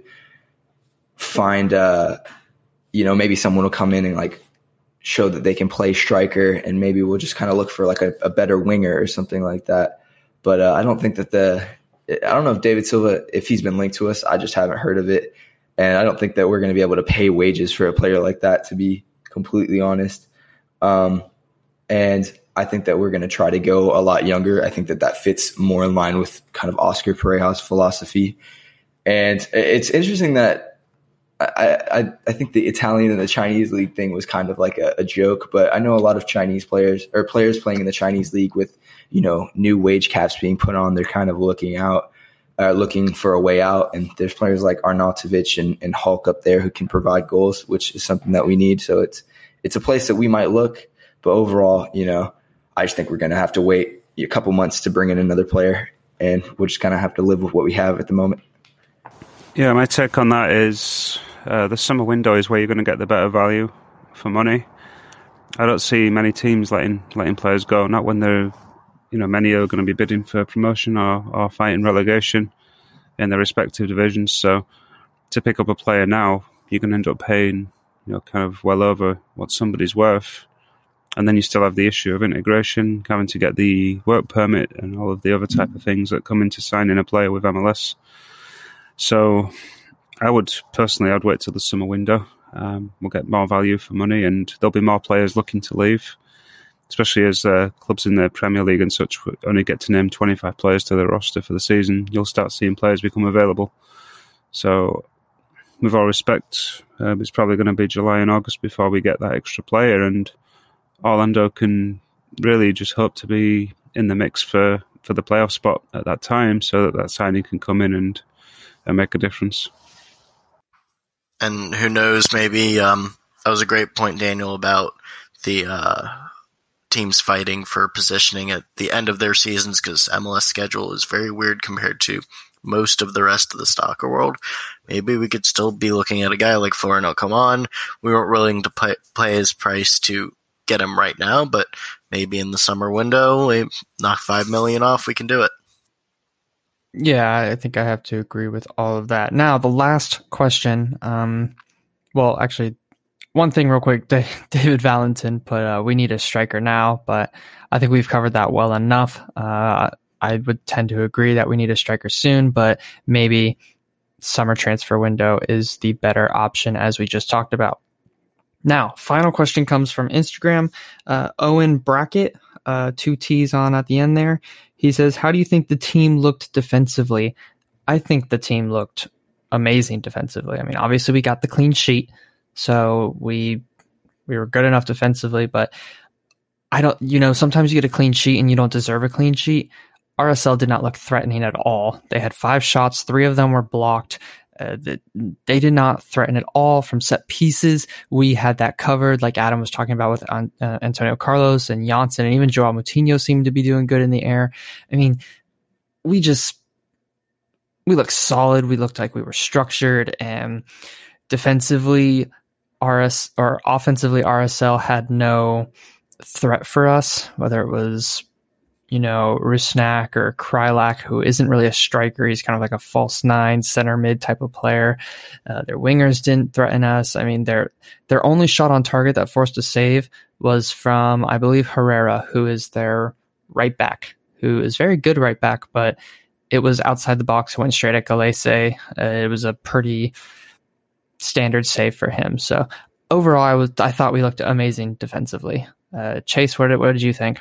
find, uh, you know, maybe someone will come in and like show that they can play striker, and maybe we'll just kind of look for like a, a better winger or something like that. But uh, I don't think that the, I don't know if David Silva, if he's been linked to us, I just haven't heard of it. And I don't think that we're going to be able to pay wages for a player like that, to be completely honest. Um, and I think that we're going to try to go a lot younger. I think that that fits more in line with kind of Oscar Pareja's philosophy. And it's interesting that I, I, I think the Italian and the Chinese league thing was kind of like a, a joke, but I know a lot of Chinese players or players playing in the Chinese league with, you know, new wage caps being put on. They're kind of looking out, uh, looking for a way out. And there's players like Arnautovic and, and Hulk up there who can provide goals, which is something that we need. So it's, it's a place that we might look, but overall, you know, I just think we're going to have to wait a couple months to bring in another player, and we'll just kind of have to live with what we have at the moment. Yeah, my take on that is uh, the summer window is where you're going to get the better value for money. I don't see many teams letting letting players go, not when they're, you know, many are going to be bidding for promotion or, or fighting relegation in their respective divisions. So to pick up a player now, you're going to end up paying, you know, kind of well over what somebody's worth. And then you still have the issue of integration, having to get the work permit and all of the other type of things that come into signing a player with M L S. So I would personally, I'd wait till the summer window. Um, we'll get more value for money, and there'll be more players looking to leave, especially as uh, clubs in the Premier League and such only get to name twenty-five players to their roster for the season. You'll start seeing players become available. So with all respect, uh, it's probably going to be July and August before we get that extra player, and Orlando can really just hope to be in the mix for, for the playoff spot at that time, so that that signing can come in and, and make a difference. And who knows, maybe um, that was a great point, Daniel, about the uh, teams fighting for positioning at the end of their seasons, because M L S schedule is very weird compared to most of the rest of the soccer world. Maybe we could still be looking at a guy like Florian Coman. We weren't willing to pay, pay his price to get him right now, but maybe in the summer window, we knock five million off, we can do it. Yeah, I think I have to agree with all of that. Now, the last question. Um, well, actually, one thing real quick. David Valentin put, uh, we need a striker now, but I think we've covered that well enough. Uh, I would tend to agree that we need a striker soon, but maybe summer transfer window is the better option, as we just talked about. Now, final question comes from Instagram. Uh, Owen Brackett, uh, two T's on at the end there. He says, how do you think the team looked defensively? I think the team looked amazing defensively. I mean, obviously we got the clean sheet, so we we were good enough defensively, but I don't, you know, sometimes you get a clean sheet and you don't deserve a clean sheet. R S L did not look threatening at all. They had five shots, three of them were blocked. Uh, they did not threaten at all from set pieces. We had that covered, like Adam was talking about with uh, Antonio Carlos and Janssen, and even Joao Moutinho seemed to be doing good in the air. I mean, we just, we looked solid. We looked like we were structured, and defensively, R S or offensively, R S L had no threat for us, whether it was, you know, Rusnak or Krylak, who isn't really a striker. He's kind of like a false nine, center mid type of player. Uh, their wingers didn't threaten us. I mean, their their only shot on target that forced a save was from, I believe, Herrera, who is their right back, who is very good right back, but it was outside the box, went straight at Galese. Uh, it was a pretty standard save for him. So overall, I was I thought we looked amazing defensively. Uh, Chase, what did, what did you think?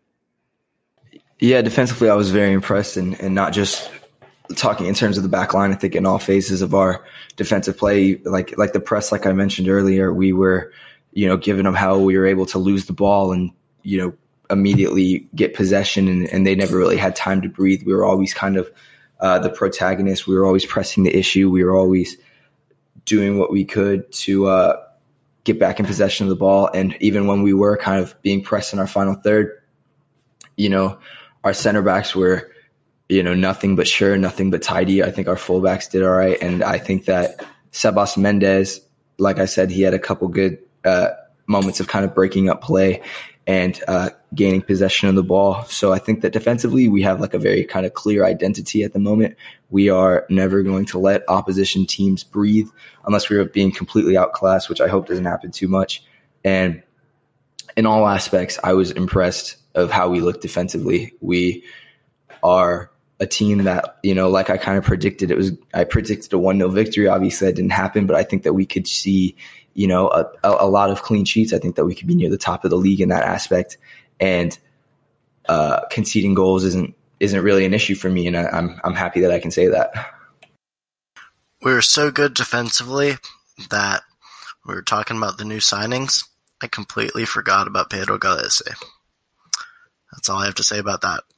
Yeah, defensively, I was very impressed, and, and not just talking in terms of the back line. I think in all phases of our defensive play, like like the press, like I mentioned earlier, we were, you know, giving them how we were able to lose the ball and, you know, immediately get possession, and, and they never really had time to breathe. We were always kind of uh, the protagonist. We were always pressing the issue. We were always doing what we could to uh, get back in possession of the ball. And even when we were kind of being pressed in our final third, you know, our center backs were, you know, nothing but sure, nothing but tidy. I think our fullbacks did all right. And I think that Sebas Mendez, like I said, he had a couple good uh, moments of kind of breaking up play and uh, gaining possession of the ball. So I think that defensively, we have like a very kind of clear identity at the moment. We are never going to let opposition teams breathe unless we're being completely outclassed, which I hope doesn't happen too much. And in all aspects, I was impressed of how we look defensively. We are a team that, you know, like I kind of predicted, it was, I predicted a one nil victory. Obviously that didn't happen, but I think that we could see, you know, a, a lot of clean sheets. I think that we could be near the top of the league in that aspect. And uh, conceding goals isn't, isn't really an issue for me. And I, I'm, I'm happy that I can say that. We were so good defensively that we were talking about the new signings. I completely forgot about Pedro Gallese. That's all I have to say about that.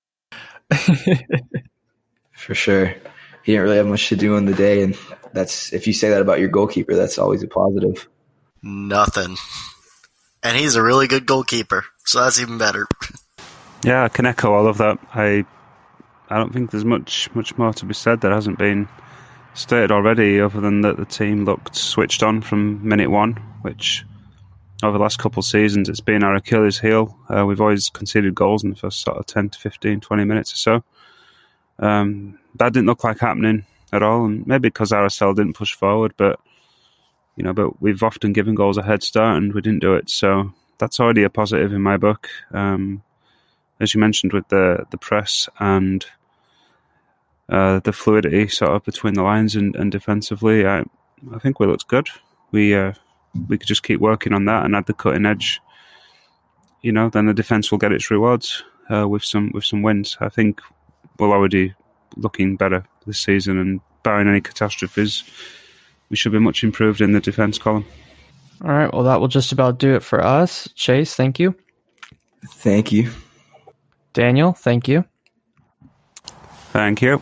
For sure. He didn't really have much to do in the day, and that's, if you say that about your goalkeeper, that's always a positive. Nothing. And he's a really good goalkeeper, so that's even better. Yeah, I can echo all of that. I I don't think there's much much more to be said that hasn't been stated already, other than that the team looked switched on from minute one, which over the last couple of seasons it's been our Achilles heel. Uh, we've always conceded goals in the first sort of ten to fifteen, twenty minutes or so. Um, that didn't look like happening at all, and maybe because R S L didn't push forward, but you know, but we've often given goals a head start and we didn't do it, so that's already a positive in my book. Um, as you mentioned, with the the press and uh, the fluidity sort of between the lines and, and defensively, I I think we looked good. We uh, we could just keep working on that and add the cutting edge. You know, then the defense will get its rewards uh, with some with some wins. I think we're already looking better this season, and barring any catastrophes, we should be much improved in the defense column. All right, well, that will just about do it for us. Chase, thank you. Thank you. Daniel, thank you. Thank you.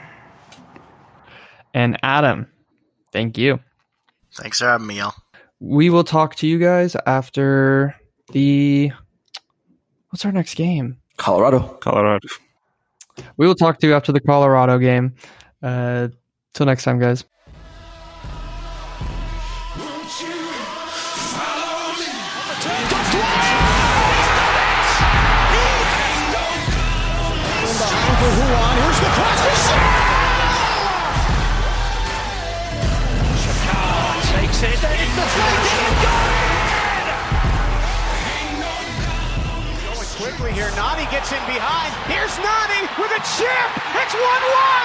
And Adam, thank you. Thanks for having me, y'all. We will talk to you guys after the... What's our next game? Colorado. Colorado. We will talk to you after the Colorado game. Uh, till next time, guys. Here's the cross. Shakar takes it. It's the Going quickly here. Nani gets in behind. Here's Nani with a chip. It's one one.